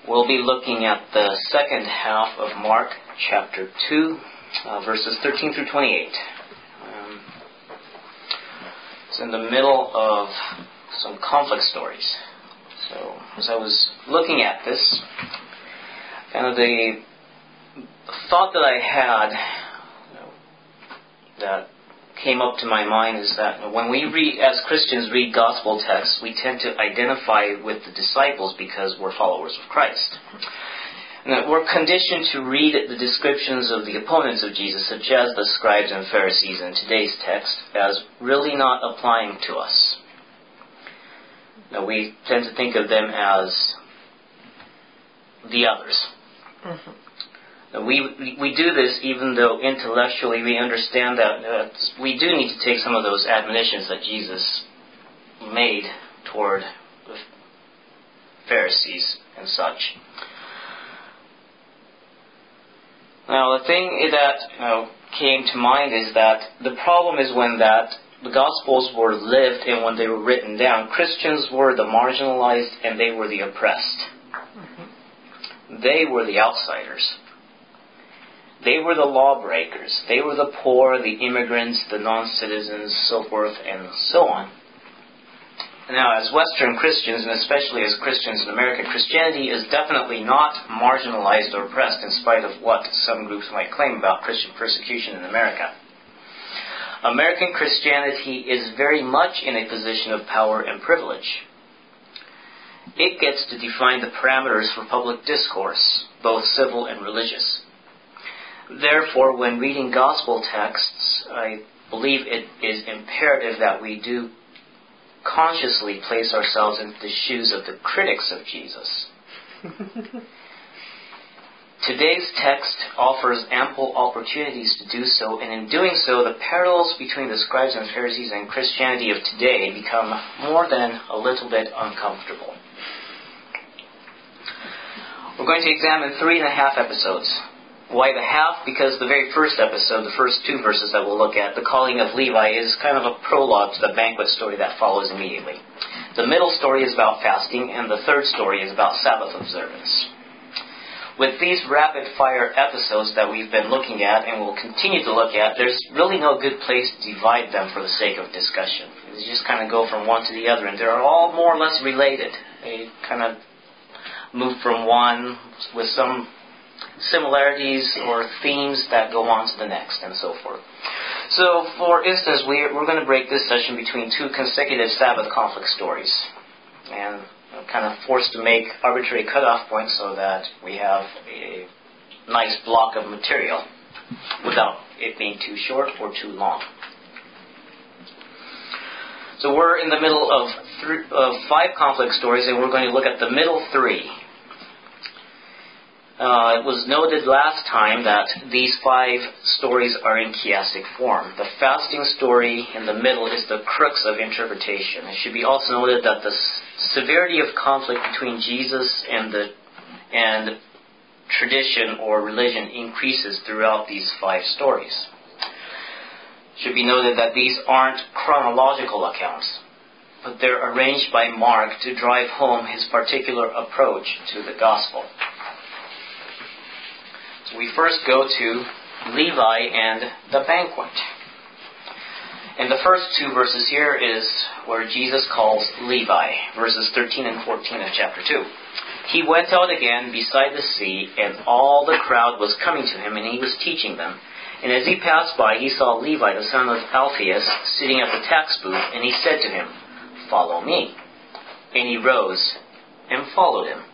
We'll be looking at the second half of Mark chapter 2, verses 13 through 28. It's in the middle of some conflict stories. So, as I was looking at this, the thought that I had that came up to my mind is that when we read, as Christians read gospel texts, we tend to identify with the disciples because we're followers of Christ. And that we're conditioned to read the descriptions of the opponents of Jesus, such as the scribes and Pharisees in today's text, as really not applying to us. Now, we tend to think of them as the others. Mm-hmm. We do this even though intellectually we understand that we do need to take some of those admonitions that Jesus made toward the Pharisees and such. Now, the thing that came to mind is that the problem is when that the Gospels were lived and when they were written down, Christians were the marginalized and they were the oppressed. Mm-hmm. They were the outsiders. They were the lawbreakers. They were the poor, the immigrants, the non-citizens, so forth and so on. Now, as Western Christians, and especially as Christians in America, Christianity is definitely not marginalized or oppressed in spite of what some groups might claim about Christian persecution in America. American Christianity is very much in a position of power and privilege. It gets to define the parameters for public discourse, both civil and religious. Therefore, when reading gospel texts, I believe it is imperative that we do consciously place ourselves into the shoes of the critics of Jesus. Today's text offers ample opportunities to do so, and in doing so, the parallels between the scribes and Pharisees and Christianity of today become more than a little bit uncomfortable. We're going to examine 3.5 episodes. Why the half? Because the very first episode, the first 2 verses that we'll look at, the calling of Levi, is kind of a prologue to the banquet story that follows immediately. The middle story is about fasting, and the third story is about Sabbath observance. With these rapid-fire episodes that we've been looking at and will continue to look at, there's really no good place to divide them for the sake of discussion. You just kind of go from one to the other, and they're all more or less related. They kind of move from one with some similarities or themes that go on to the next, and so forth. So, for instance, we're going to break this session between 2 consecutive Sabbath conflict stories, and kind of forced to make arbitrary cutoff points so that we have a nice block of material without it being too short or too long. So we're in the middle of 5 conflict stories, and we're going to look at the middle 3. It was noted last time that these 5 stories are in chiastic form. The fasting story in the middle is the crux of interpretation. It should be also noted that the severity of conflict between Jesus and tradition or religion increases throughout these 5 stories. It should be noted that these aren't chronological accounts, but they're arranged by Mark to drive home his particular approach to the gospel. We first go to Levi and the banquet. And the first 2 verses here is where Jesus calls Levi, verses 13 and 14 of chapter 2. He went out again beside the sea, and all the crowd was coming to him, and he was teaching them. And as he passed by, he saw Levi, the son of Alphaeus, sitting at the tax booth, and he said to him, "Follow me." And he rose and followed him.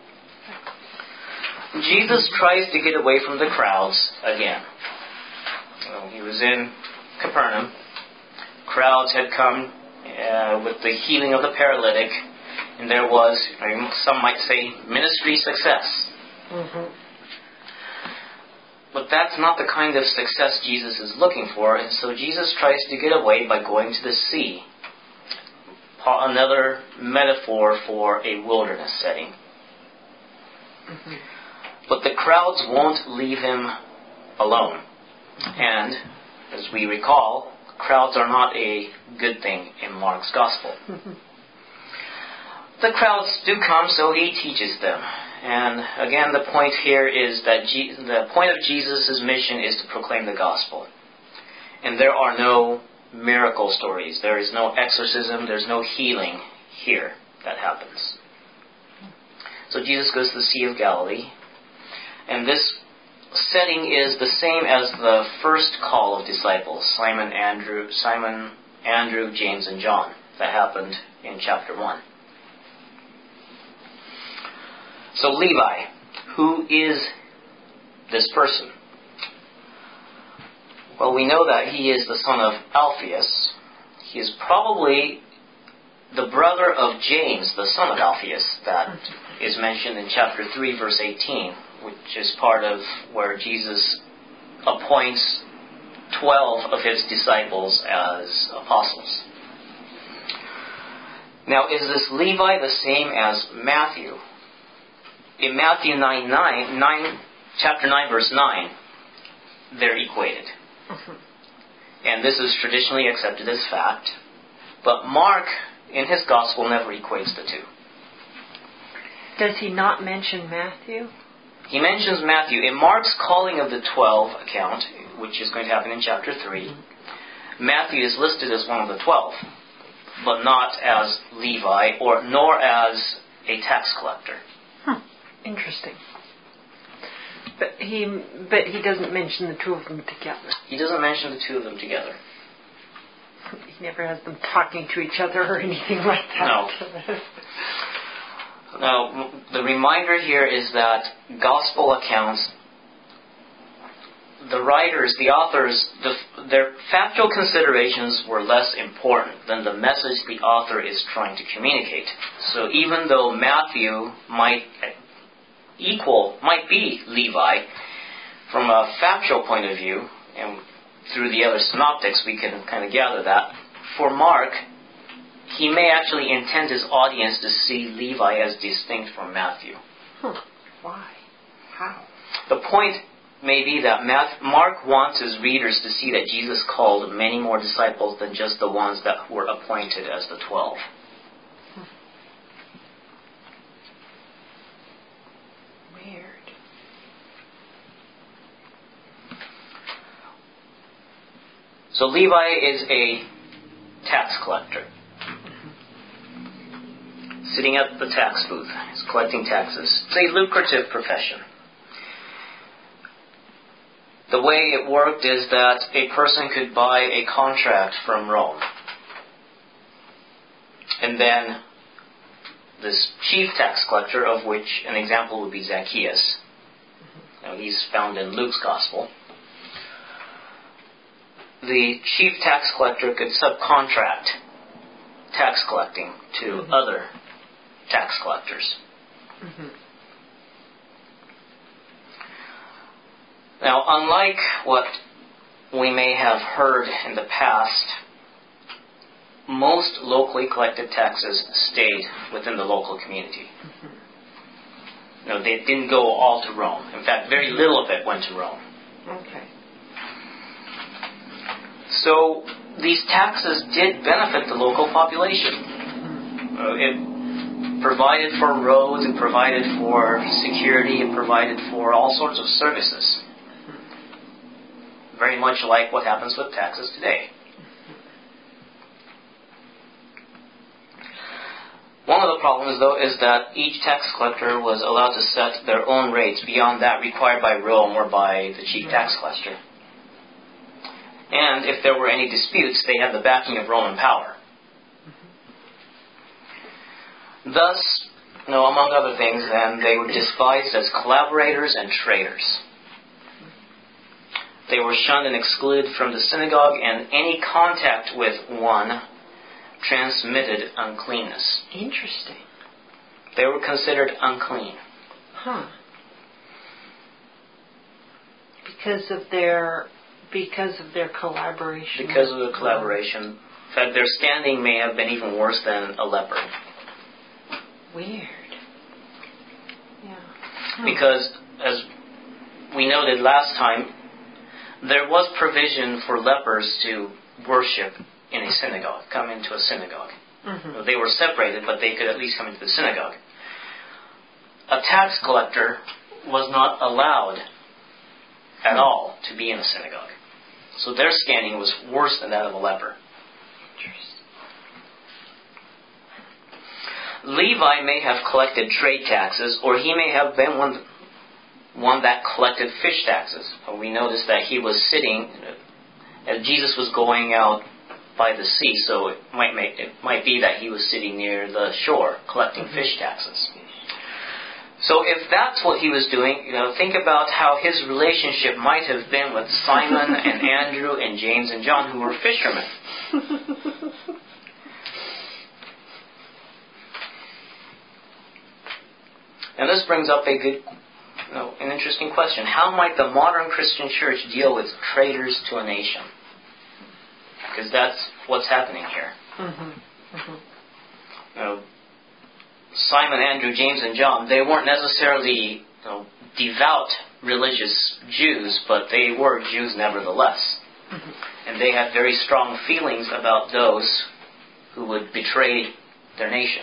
Jesus tries to get away from the crowds again. He was in Capernaum. Crowds had come with the healing of the paralytic, and there was, some might say, ministry success. Mm-hmm. But that's not the kind of success Jesus is looking for, and so Jesus tries to get away by going to the sea. Another metaphor for a wilderness setting. Mm-hmm. But the crowds won't leave him alone. And, as we recall, crowds are not a good thing in Mark's Gospel. The crowds do come, so he teaches them. And again, the point here is that the point of Jesus' mission is to proclaim the gospel. And there are no miracle stories. There is no exorcism. There's no healing here that happens. So Jesus goes to the Sea of Galilee. And this setting is the same as the first call of disciples, Simon, Andrew, James, and John, that happened in chapter 1. So Levi, who is this person? Well, we know that he is the son of Alphaeus. He is probably the brother of James, the son of Alphaeus, that is mentioned in chapter 3, verse 18, which is part of where Jesus appoints 12 of his disciples as apostles. Now, is this Levi the same as Matthew? In Matthew chapter 9, verse 9, they're equated. And this is traditionally accepted as fact. But Mark, in his gospel, never equates the two. Does he not mention Matthew? He mentions Matthew. In Mark's calling of the 12 account, which is going to happen in chapter 3, Matthew is listed as one of the 12, but not as Levi, nor as a tax collector. Interesting. But he doesn't mention the two of them together. He doesn't mention the two of them together. He never has them talking to each other or anything like that. No. Now, the reminder here is that gospel accounts, the writers, the authors, their factual considerations were less important than the message the author is trying to communicate. So even though Matthew might be Levi, from a factual point of view, and through the other synoptics we can kind of gather that, for Mark, he may actually intend his audience to see Levi as distinct from Matthew. Why? How? The point may be that Mark wants his readers to see that Jesus called many more disciples than just the ones that were appointed as the 12. Weird. So Levi is a tax collector. Sitting at the tax booth. He's collecting taxes. It's a lucrative profession. The way it worked is that a person could buy a contract from Rome. And then this chief tax collector, of which an example would be Zacchaeus. Now, he's found in Luke's Gospel. The chief tax collector could subcontract tax collecting to other tax collectors. Now, unlike what we may have heard in the past, most locally collected taxes stayed within the local community. No, they didn't go all to Rome. In fact, very little of it went to Rome. Okay. So these taxes did benefit the local population. It provided for roads, it provided for security, it provided for all sorts of services. Very much like what happens with taxes today. One of the problems, though, is that each tax collector was allowed to set their own rates beyond that required by Rome or by the chief tax collector. And if there were any disputes, they had the backing of Roman power. Thus, among other things, then, they were despised as collaborators and traitors. They were shunned and excluded from the synagogue, and any contact with one transmitted uncleanness. Interesting. They were considered unclean. Because of their collaboration. Because of the collaboration. In fact, their standing may have been even worse than a leper. Weird. Yeah. Because, as we noted last time, there was provision for lepers to worship in a synagogue, come into a synagogue. They were separated, but they could at least come into the synagogue. a tax collector was not allowed at all to be in the synagogue. So their standing was worse than that of a leper. Levi may have collected trade taxes, or he may have been one that collected fish taxes. We notice that he was sitting, as Jesus was going out by the sea, so it might be that he was sitting near the shore collecting fish taxes. So if that's what he was doing, think about how his relationship might have been with Simon and Andrew and James and John, who were fishermen. And this brings up an interesting question. How might the modern Christian church deal with traitors to a nation? Because that's what's happening here. Simon, Andrew, James, and John, they weren't necessarily devout religious Jews, but they were Jews nevertheless. And they had very strong feelings about those who would betray their nation.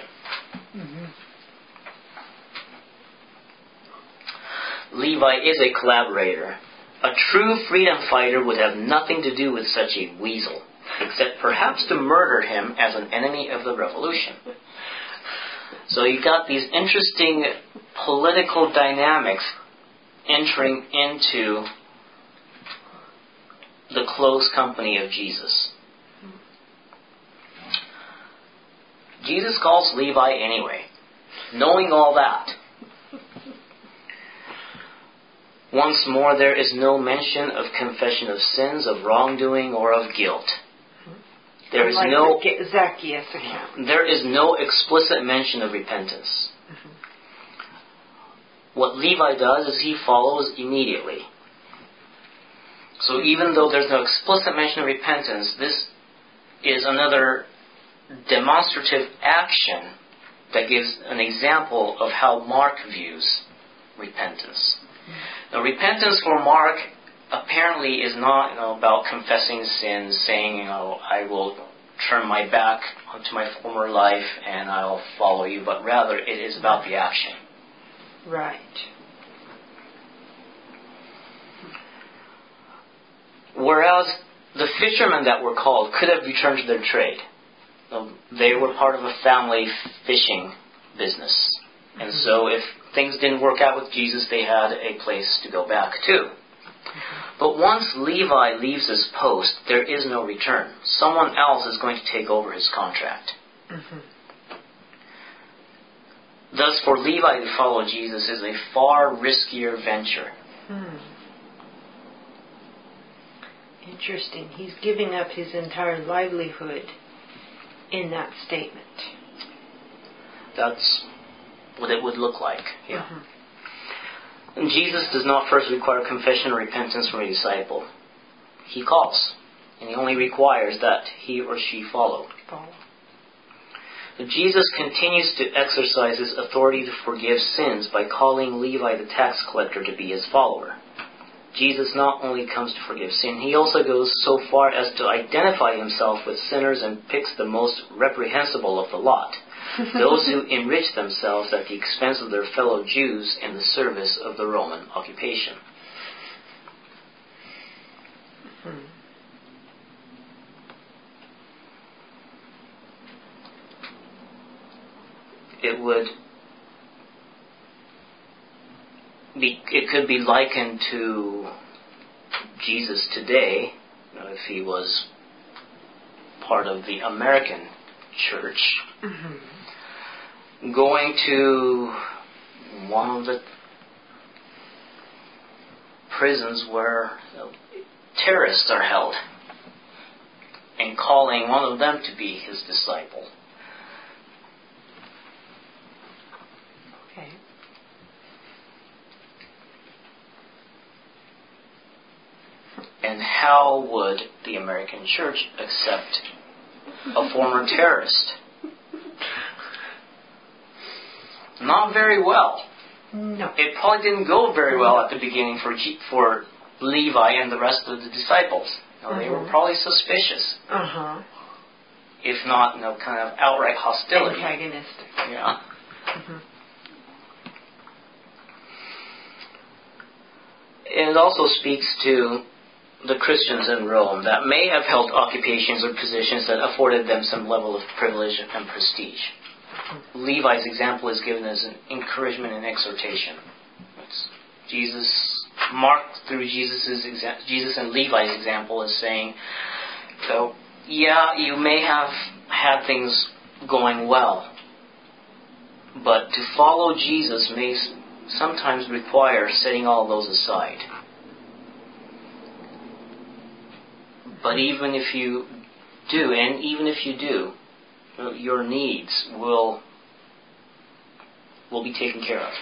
Levi is a collaborator. A true freedom fighter would have nothing to do with such a weasel, except perhaps to murder him as an enemy of the revolution. So you've got these interesting political dynamics entering into the close company of Jesus. Jesus calls Levi anyway, knowing all that. Once more, there is no mention of confession of sins, of wrongdoing, or of guilt. There is no Zacchaeus account. There is no explicit mention of repentance. What Levi does is he follows immediately. So even though there's no explicit mention of repentance, this is another demonstrative action that gives an example of how Mark views repentance. Now, repentance for Mark apparently is not about confessing sins, saying, I will turn my back to my former life and I'll follow you, but rather it is about the action. Right. Whereas the fishermen that were called could have returned to their trade. They were part of a family fishing business. And so if things didn't work out with Jesus, they had a place to go back to. But once Levi leaves his post, there is no return. Someone else is going to take over his contract. Thus, for Levi to follow Jesus is a far riskier venture. Interesting. He's giving up his entire livelihood in that statement. That's what it would look like. Yeah. And Jesus does not first require confession or repentance from a disciple. He calls, and he only requires that he or she follow. But Jesus continues to exercise his authority to forgive sins by calling Levi the tax collector to be his follower. Jesus not only comes to forgive sin, he also goes so far as to identify himself with sinners and picks the most reprehensible of the lot. Those who enrich themselves at the expense of their fellow Jews in the service of the Roman occupation. It could be likened to Jesus today, if he was part of the American church. Going to one of the prisons where terrorists are held and calling one of them to be his disciple. Okay. And how would the American church accept a former terrorist? Not very well. No. It probably didn't go very well at the beginning for Levi and the rest of the disciples. They were probably suspicious. If not, kind of outright hostility. Antagonistic. Yeah. it also speaks to the Christians in Rome that may have held occupations or positions that afforded them some level of privilege and prestige. Levi's example is given as an encouragement and exhortation. It's Mark through Jesus and Levi's example is saying, so yeah, you may have had things going well, but to follow Jesus may sometimes require setting all those aside. But even if you do, your needs will be taken care of.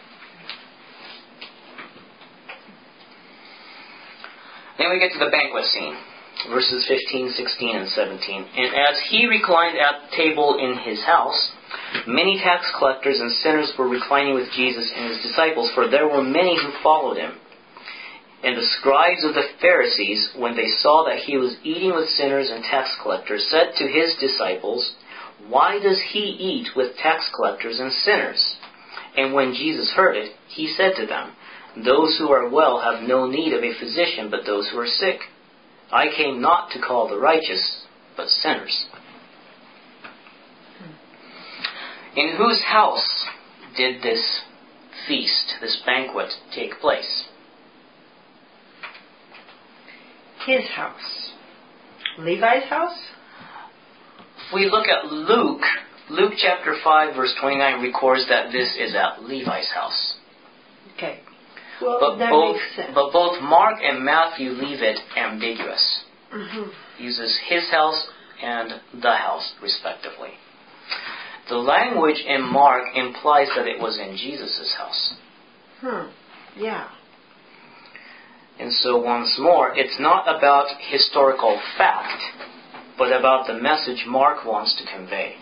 Then we get to the banquet scene, verses 15, 16, and 17. And as he reclined at table in his house, many tax collectors and sinners were reclining with Jesus and his disciples, for there were many who followed him. And the scribes of the Pharisees, when they saw that he was eating with sinners and tax collectors, said to his disciples, "Why does he eat with tax collectors and sinners?" And when Jesus heard it, he said to them, "Those who are well have no need of a physician, but those who are sick. I came not to call the righteous, but sinners." In whose house did this feast, this banquet, take place? His house. Levi's house? If we look at Luke chapter 5 verse 29 records that this is at Levi's house. Okay. Well, that makes sense. But both Mark and Matthew leave it ambiguous. Mm-hmm. Uses his house and the house, respectively. The language in Mark implies that it was in Jesus' house. Yeah. And so once more, it's not about historical fact, but about the message Mark wants to convey.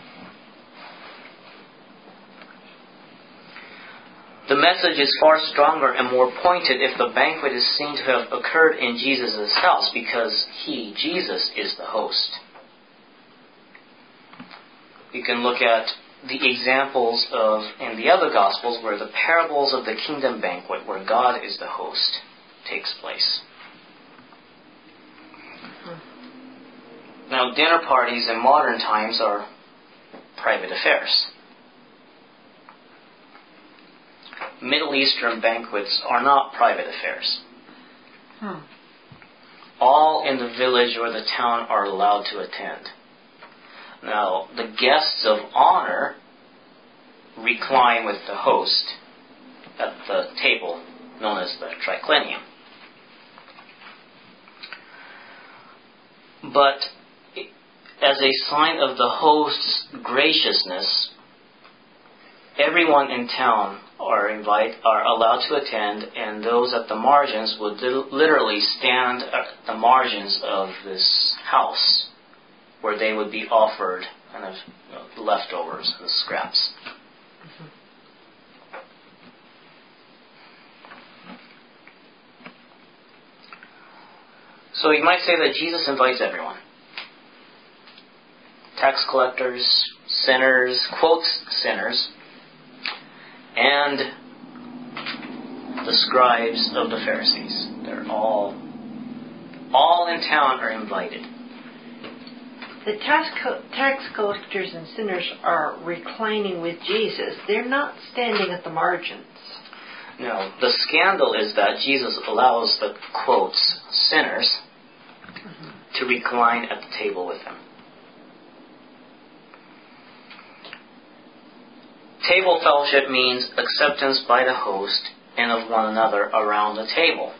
The message is far stronger and more pointed if the banquet is seen to have occurred in Jesus' house, because he, Jesus, is the host. You can look at the examples in the other Gospels where the parables of the kingdom banquet, where God is the host, takes place. Now, dinner parties in modern times are private affairs. Middle Eastern banquets are not private affairs. All in the village or the town are allowed to attend. Now, the guests of honor recline with the host at the table known as the triclinium. But as a sign of the host's graciousness, everyone in town are allowed to attend, and those at the margins would literally stand at the margins of this house, where they would be offered kind of leftovers, the scraps. So you might say that Jesus invites everyone. Tax collectors, sinners, quotes sinners, and the scribes of the Pharisees. They're all in town are invited. The tax collectors and sinners are reclining with Jesus. They're not standing at the margins. No, the scandal is that Jesus allows the, quotes, sinners to recline at the table with him. Table fellowship means acceptance by the host and of one another around the table.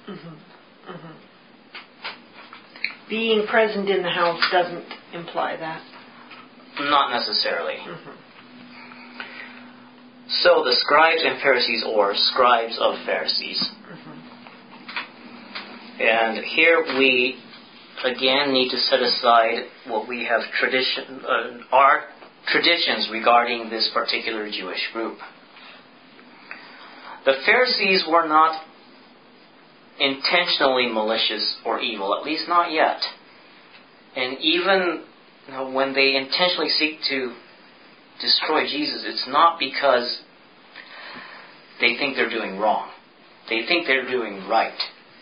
Being present in the house doesn't imply that. Not necessarily. So the scribes and Pharisees, or scribes of Pharisees. And here we again need to set aside what we have our traditions regarding this particular Jewish group. The Pharisees were not intentionally malicious or evil, at least not yet. And even when they intentionally seek to destroy Jesus, it's not because they think they're doing wrong. They think they're doing right.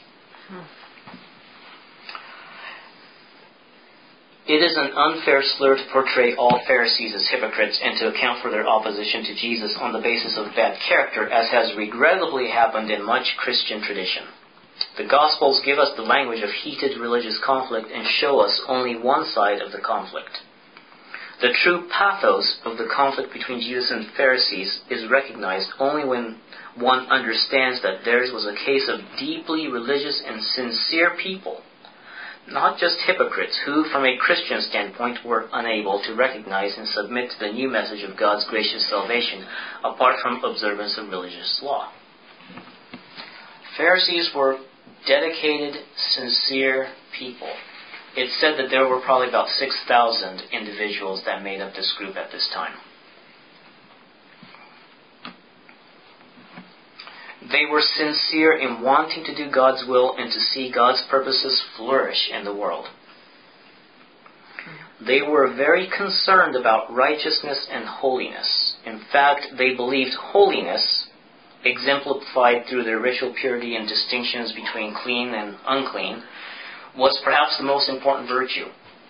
It is an unfair slur to portray all Pharisees as hypocrites and to account for their opposition to Jesus on the basis of bad character, as has regrettably happened in much Christian tradition. The Gospels give us the language of heated religious conflict and show us only one side of the conflict. The true pathos of the conflict between Jesus and Pharisees is recognized only when one understands that theirs was a case of deeply religious and sincere people, not just hypocrites who, from a Christian standpoint, were unable to recognize and submit to the new message of God's gracious salvation apart from observance of religious law. Pharisees were dedicated, sincere people. It's said that there were probably about 6,000 individuals that made up this group at this time. They were sincere in wanting to do God's will and to see God's purposes flourish in the world. They were very concerned about righteousness and holiness. In fact, they believed holiness, exemplified through their ritual purity and distinctions between clean and unclean, was perhaps the most important virtue.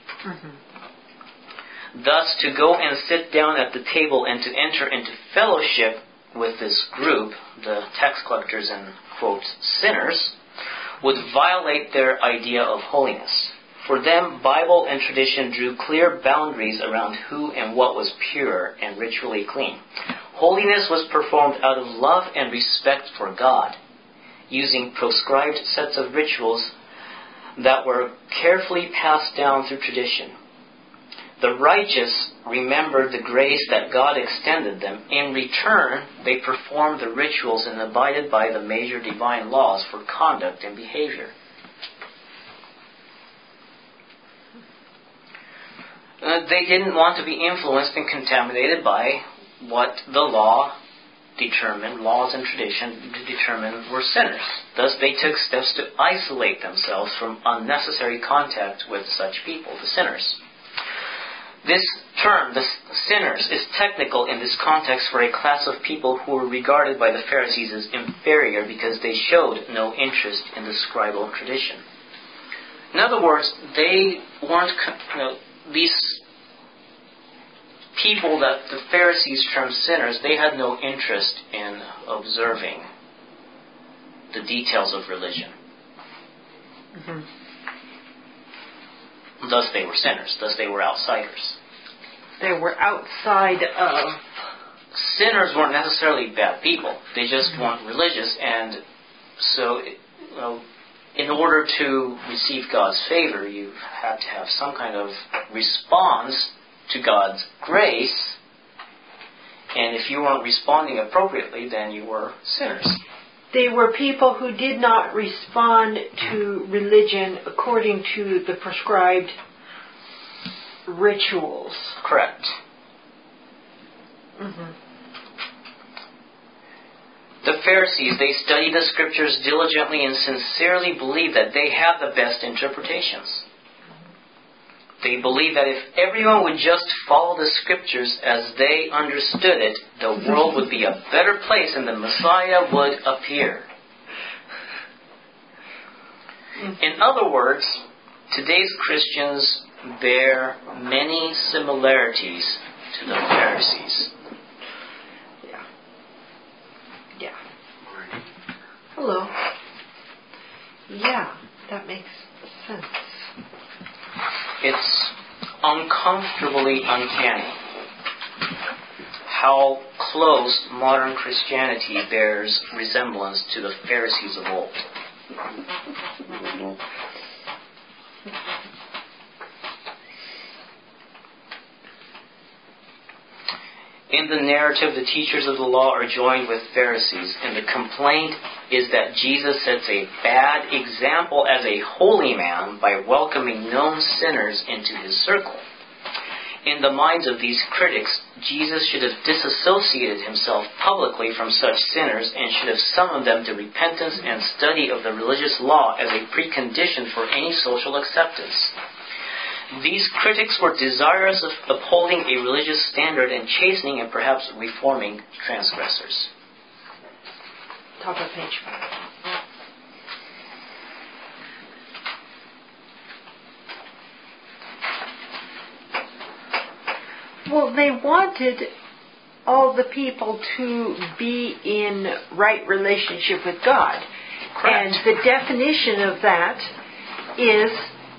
Thus, to go and sit down at the table and to enter into fellowship with this group, the tax collectors and, quote, sinners, would violate their idea of holiness. For them, Bible and tradition drew clear boundaries around who and what was pure and ritually clean. Holiness was performed out of love and respect for God, using prescribed sets of rituals that were carefully passed down through tradition. The righteous remembered the grace that God extended them. In return, they performed the rituals and abided by the major divine laws for conduct and behavior. They didn't want to be influenced and contaminated by what the laws and tradition determined were sinners. Thus, they took steps to isolate themselves from unnecessary contact with such people, the sinners. This term, the sinners, is technical in this context for a class of people who were regarded by the Pharisees as inferior because they showed no interest in the scribal tradition. In other words, they weren't, these people that the Pharisees termed sinners, they had no interest in observing the details of religion. Thus they were sinners. Thus they were outsiders. They were outside of... Sinners weren't necessarily bad people. They just weren't religious. And so, in order to receive God's favor, you had to have some kind of response to God's grace. And if you weren't responding appropriately, then you were sinners. They were people who did not respond to religion according to the prescribed rituals. Correct. The Pharisees, they studied the Scriptures diligently and sincerely believed that they had the best interpretations. They believed that if everyone would just follow the Scriptures as they understood it, the world would be a better place and the Messiah would appear. In other words, today's Christians bear many similarities to the Pharisees. Yeah. Hello. Yeah, that makes sense. It's uncomfortably uncanny how close modern Christianity bears resemblance to the Pharisees of old. In the narrative, the teachers of the law are joined with Pharisees, and the complaint is that Jesus sets a bad example as a holy man by welcoming known sinners into his circle. In the minds of these critics, Jesus should have disassociated himself publicly from such sinners and should have summoned them to repentance and study of the religious law as a precondition for any social acceptance. These critics were desirous of upholding a religious standard and chastening and perhaps reforming transgressors. Top of page 5. Well, they wanted all the people to be in right relationship with God. Correct. And the definition of that is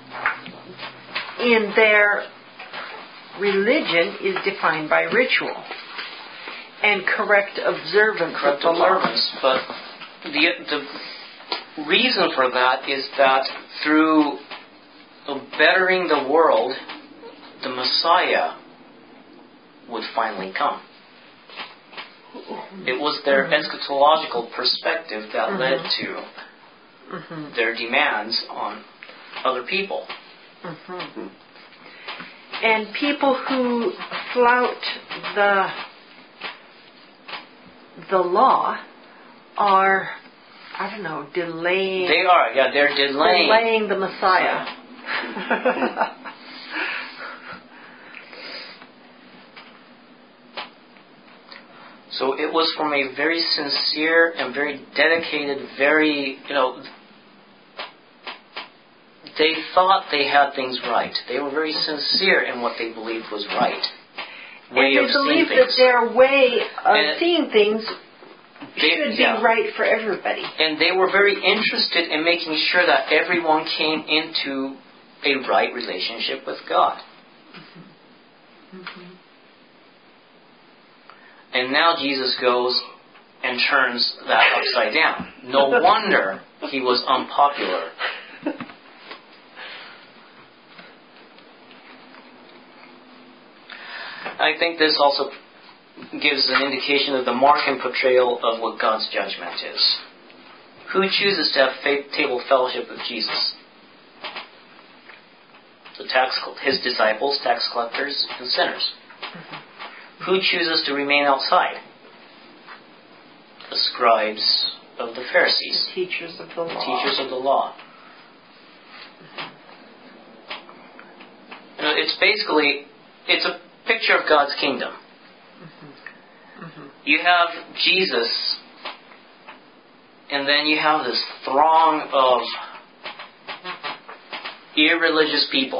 in their religion is defined by ritual and correct observance of the law. But the reason for that is that through bettering the world, the Messiah would finally come. It was their eschatological perspective that led to their demands on other people. And people who flout the law are, I don't know, delaying. They are, yeah, they're delaying the Messiah. So it was from a very sincere and very dedicated, very, they thought they had things right. They were very sincere in what they believed was right. And they believed that their way of seeing things should be right for everybody. And they were very interested in making sure that everyone came into a right relationship with God. And now Jesus goes and turns that upside down. No wonder he was unpopular. I think this also gives an indication of the mark and portrayal of what God's judgment is. Who chooses to have table fellowship with Jesus? His disciples, tax collectors, and sinners. Who chooses to remain outside? The scribes of the Pharisees. The teachers of the law. The teachers of the law. It's a picture of God's kingdom. You have Jesus, and then you have this throng of irreligious people.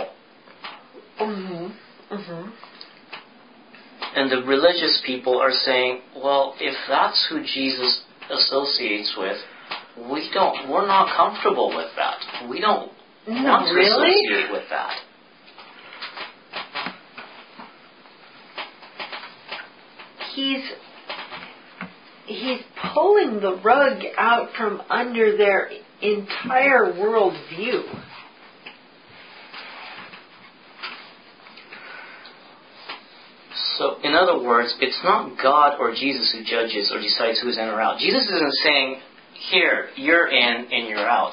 And the religious people are saying, well, if that's who Jesus associates with, we're not comfortable with that. We don't want to associate with that. He's pulling the rug out from under their entire world view. So, in other words, it's not God or Jesus who judges or decides who's in or out. Jesus isn't saying, here, you're in and you're out.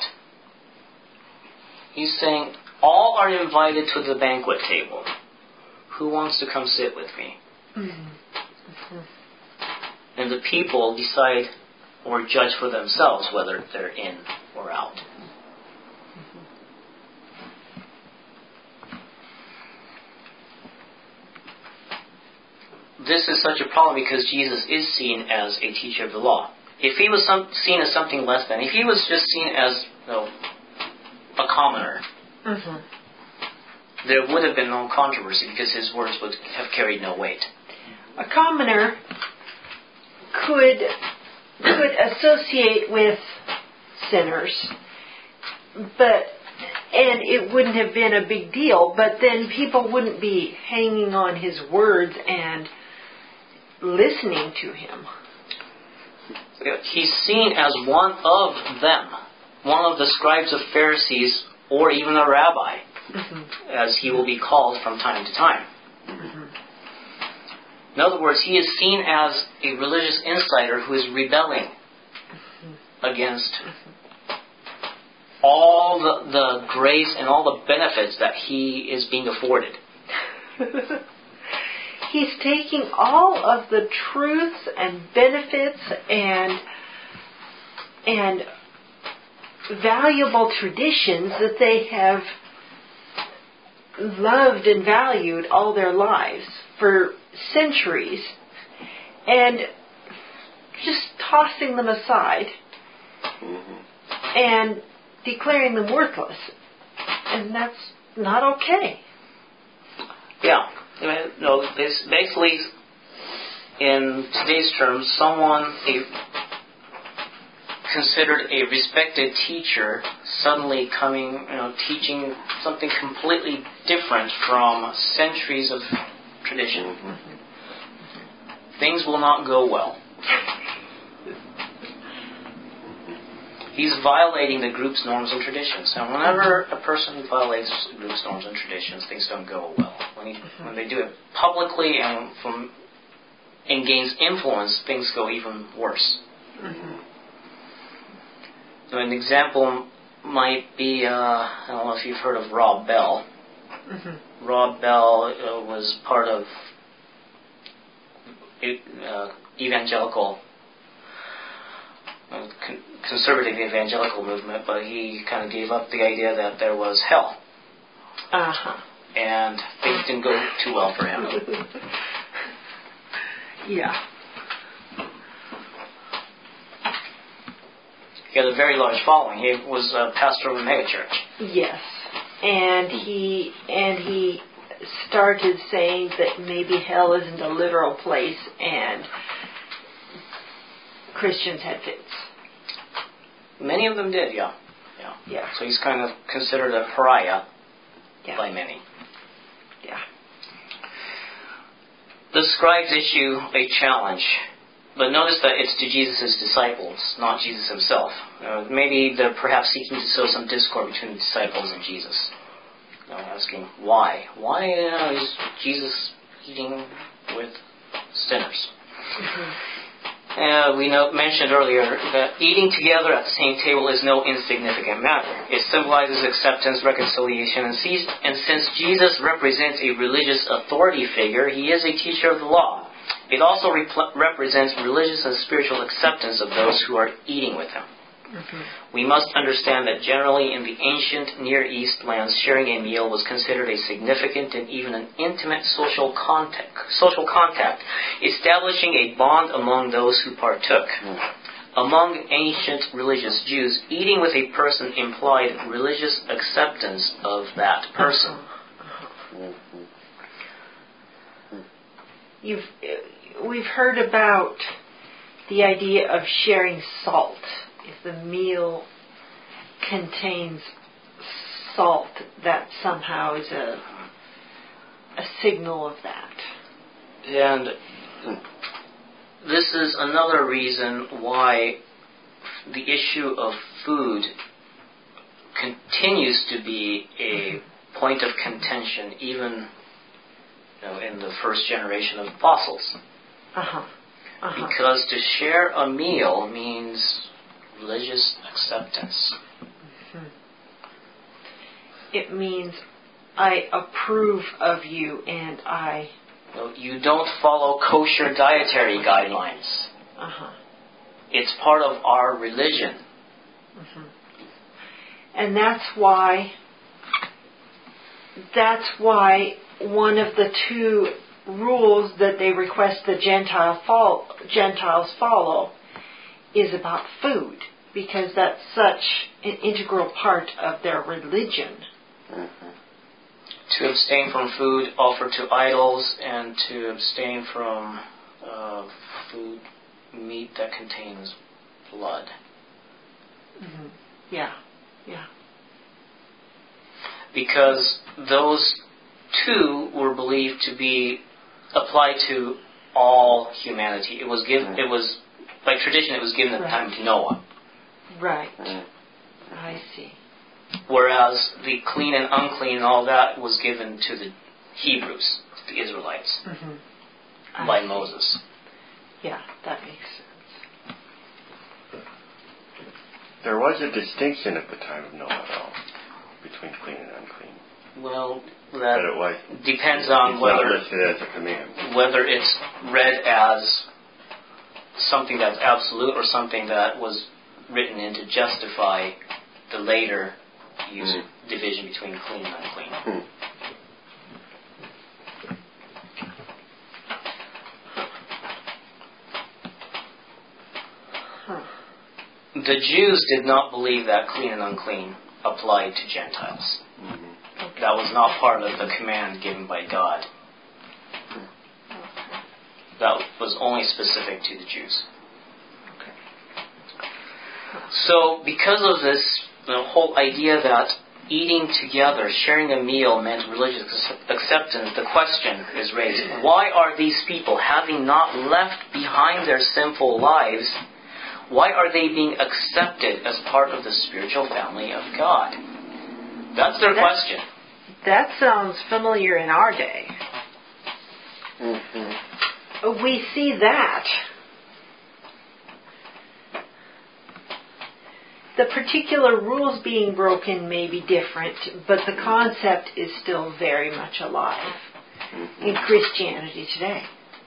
He's saying, all are invited to the banquet table. Who wants to come sit with me? And the people decide or judge for themselves whether they're in or out. This is such a problem because Jesus is seen as a teacher of the law. If he was seen as something less than, if he was just seen as a commoner, there would have been no controversy because his words would have carried no weight. A commoner could associate with sinners, and it wouldn't have been a big deal, but then people wouldn't be hanging on his words and listening to him. He's seen as one of them, one of the scribes of Pharisees, or even a rabbi, as he will be called from time to time. In other words, he is seen as a religious insider who is rebelling against all the grace and all the benefits that he is being afforded. He's taking all of the truths and benefits and valuable traditions that they have loved and valued all their lives for centuries, and just tossing them aside and declaring them worthless. And that's not okay. Yeah. No, it's basically, in today's terms, someone considered a respected teacher suddenly coming, teaching something completely different from centuries of tradition. Things will not go well. He's violating the group's norms and traditions. And whenever a person violates the group's norms and traditions, things don't go well. When they do it publicly and gains influence, things go even worse. So an example might be, I don't know if you've heard of Rob Bell. Rob Bell was part of evangelical, conservative evangelical movement, but he kind of gave up the idea that there was hell. And things didn't go too well for him. Yeah. He had a very large following. He was a pastor of a megachurch. Yes. And he started saying that maybe hell isn't a literal place and Christians had fits. Many of them did, yeah. So he's kind of considered a pariah by many. Yeah. The scribes issue a challenge, but notice that it's to Jesus' disciples, not Jesus himself. Maybe they're perhaps seeking to sow some discord between the disciples and Jesus. Asking why? Why is Jesus eating with sinners? We mentioned earlier that eating together at the same table is no insignificant matter. It symbolizes acceptance, reconciliation, and since Jesus represents a religious authority figure, he is a teacher of the law. It also represents religious and spiritual acceptance of those who are eating with him. We must understand that generally in the ancient Near East lands, sharing a meal was considered a significant and even an intimate social contact, establishing a bond among those who partook. Among ancient religious Jews, eating with a person implied religious acceptance of that person. We've heard about the idea of sharing salt. If the meal contains salt, that somehow is a signal of that. And this is another reason why the issue of food continues to be a point of contention, even in the first generation of apostles. Because to share a meal means religious acceptance. It means I approve of you and I... You don't follow kosher dietary guidelines. It's part of our religion. And that's why one of the two rules that they request the Gentiles follow is about food, because that's such an integral part of their religion. To abstain from food offered to idols and to abstain from meat that contains blood. Yeah. Because those two were believed to be applied to all humanity. It was given. It was, by tradition, it was given at the time of Noah. Right. I see. Whereas the clean and unclean, all that was given to the Hebrews, the Israelites, by Moses. Yeah, that makes sense. There was a distinction at the time of Noah, though, between clean and unclean. Well, that depends on whether listed as a command. Whether it's read as something that's absolute or something that was written in to justify the later division between clean and unclean. The Jews did not believe that clean and unclean applied to Gentiles. That was not part of the command given by God. that was only specific to the Jews. Okay. So because of this whole idea that eating together, sharing a meal meant religious acceptance, the question is raised, why are these people, having not left behind their sinful lives, why are they being accepted as part of the spiritual family of God? That's their question. That sounds familiar in our day. Mm-hmm. We see that. The particular rules being broken may be different, but the concept is still very much alive in Christianity today.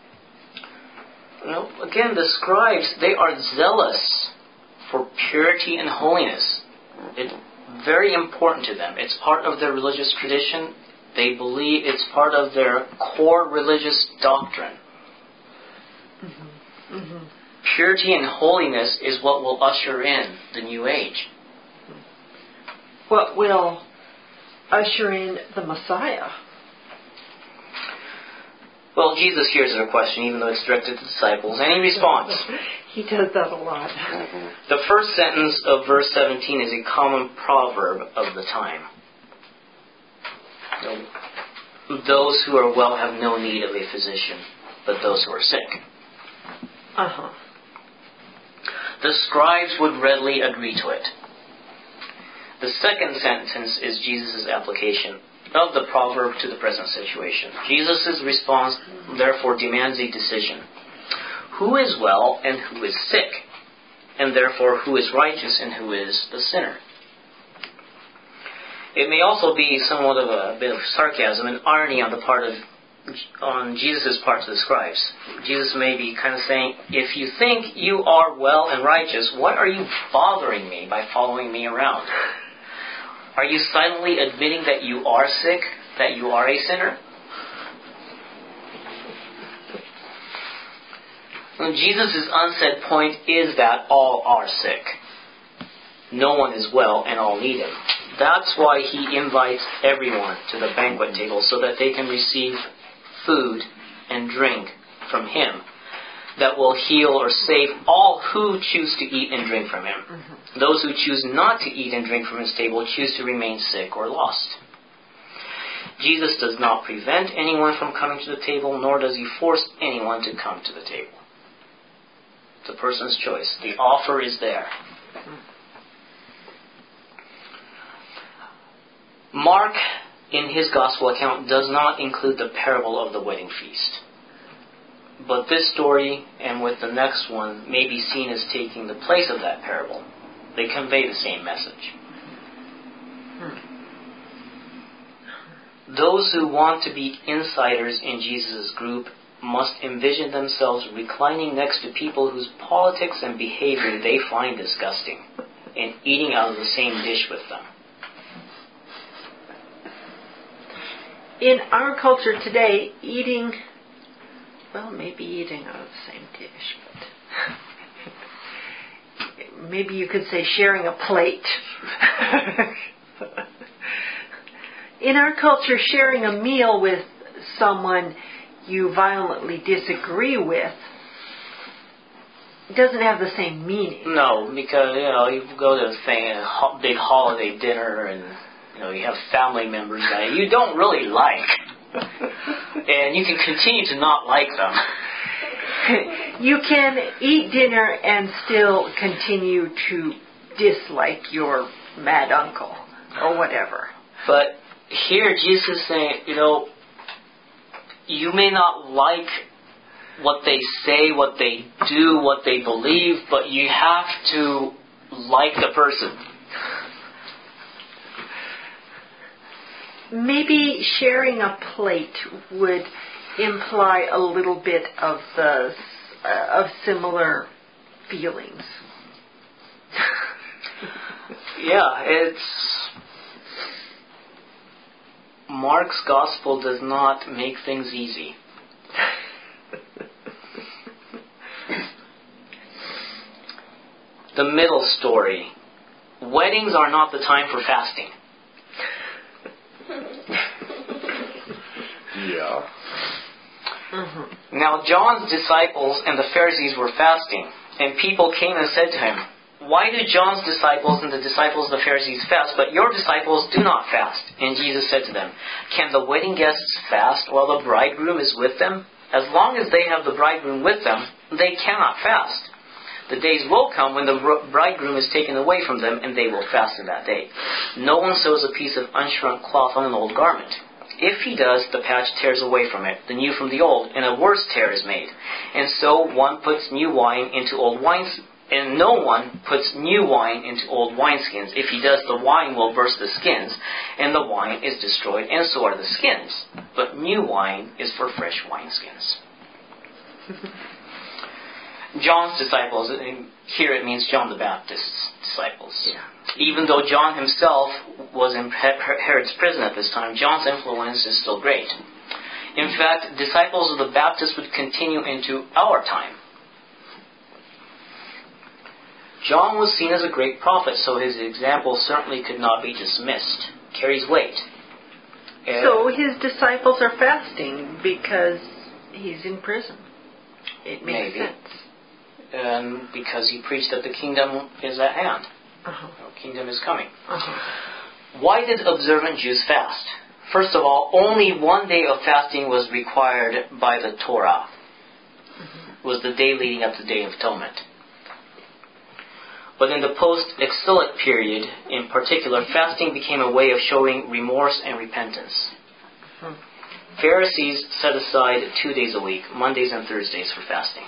Again, the scribes, they are zealous for purity and holiness. It's very important to them. It's part of their religious tradition. They believe it's part of their core religious doctrine. Mm-hmm. Mm-hmm. Purity and holiness is what will usher in the new age. What will usher in the Messiah? Well, Jesus hears their question, even though it's directed to the disciples, and he responds. He does that a lot. The first sentence of verse 17 is a common proverb of the time. Those who are well have no need of a physician, but those who are sick. Uh-huh. The scribes would readily agree to it. The second sentence is Jesus' application of the proverb to the present situation. Jesus' response, therefore, demands a decision. Who is well and who is sick? And therefore, who is righteous and who is the sinner? It may also be somewhat of a bit of sarcasm and irony on Jesus' part to the scribes. Jesus may be kind of saying, if you think you are well and righteous, why are you bothering me by following me around? Are you silently admitting that you are sick, that you are a sinner? And Jesus' unsaid point is that all are sick. No one is well and all need Him. That's why He invites everyone to the banquet table so that they can receive food and drink from Him that will heal or save all who choose to eat and drink from Him. Mm-hmm. Those who choose not to eat and drink from His table choose to remain sick or lost. Jesus does not prevent anyone from coming to the table, nor does He force anyone to come to the table. It's a person's choice. The offer is there. Mark, in his gospel account, does not include the parable of the wedding feast. But this story, and with the next one, may be seen as taking the place of that parable. They convey the same message. Those who want to be insiders in Jesus' group must envision themselves reclining next to people whose politics and behavior they find disgusting, and eating out of the same dish with them. In our culture today, maybe eating out of the same dish, but maybe you could say sharing a plate. In our culture, sharing a meal with someone you violently disagree with doesn't have the same meaning. No, because, you go to a big holiday dinner and, you have family members that you don't really like. And you can continue to not like them. You can eat dinner and still continue to dislike your mad uncle or whatever. But here Jesus is saying, you may not like what they say, what they do, what they believe, but you have to like the person. Maybe sharing a plate would imply a little bit of similar feelings. Yeah, Mark's gospel does not make things easy. The middle story. Weddings are not the time for fasting. Yeah. Mm-hmm. Now John's disciples and the Pharisees were fasting, and people came and said to him, "Why do John's disciples and the disciples of the Pharisees fast, but your disciples do not fast?" And Jesus said to them, "Can the wedding guests fast while the bridegroom is with them? As long as they have the bridegroom with them, they cannot fast. The days will come when the bridegroom is taken away from them, and they will fast in that day. No one sews a piece of unshrunk cloth on an old garment. If he does, the patch tears away from it, the new from the old, and a worse tear is made. And so one puts new wine into old wines, and no one puts new wine into old wineskins. If he does, the wine will burst the skins, and the wine is destroyed, and so are the skins. But new wine is for fresh wineskins." John's disciples, and here it means John the Baptist's disciples. Yeah. Even though John himself was in Herod's prison at this time, John's influence is still great. In fact, disciples of the Baptist would continue into our time. John was seen as a great prophet, so his example certainly could not be dismissed. Carries weight. So his disciples are fasting because he's in prison. It makes Maybe. sense. And because he preached that the kingdom is at hand. Uh-huh. The kingdom is coming. Uh-huh. Why did observant Jews fast? First of all, only one day of fasting was required by the Torah. It was the day leading up to the Day of Atonement. But in the post-exilic period, in particular, fasting became a way of showing remorse and repentance. Pharisees set aside 2 days a week, Mondays and Thursdays, for fasting.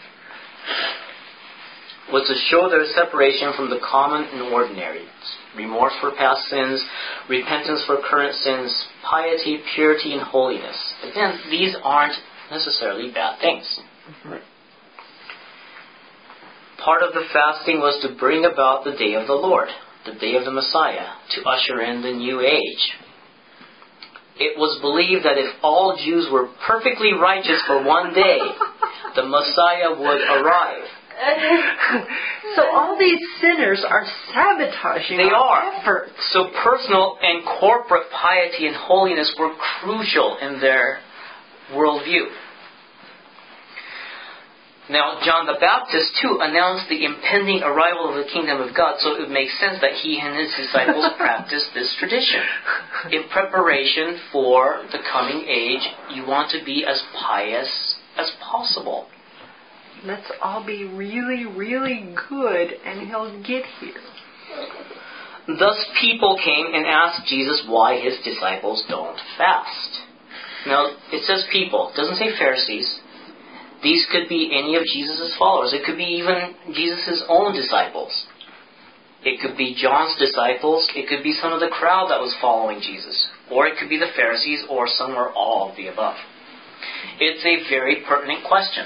Was to show their separation from the common and ordinary. Remorse for past sins, repentance for current sins, piety, purity, and holiness. Again, these aren't necessarily bad things. Right. Part of the fasting was to bring about the day of the Lord, the day of the Messiah, to usher in the new age. It was believed that if all Jews were perfectly righteous for one day, the Messiah would arrive. So all these sinners are sabotaging They our are. efforts. So personal and corporate piety and holiness were crucial in their worldview. Now, John the Baptist, too, announced the impending arrival of the kingdom of God, so it would make sense that he and his disciples practiced this tradition. In preparation for the coming age, you want to be as pious as possible. Let's all be really, really good, and he'll get here. Thus, people came and asked Jesus why his disciples don't fast. Now, it says people. It doesn't say Pharisees. These could be any of Jesus' followers. It could be even Jesus' own disciples. It could be John's disciples. It could be some of the crowd that was following Jesus. Or it could be the Pharisees, or some or all of the above. It's a very pertinent question.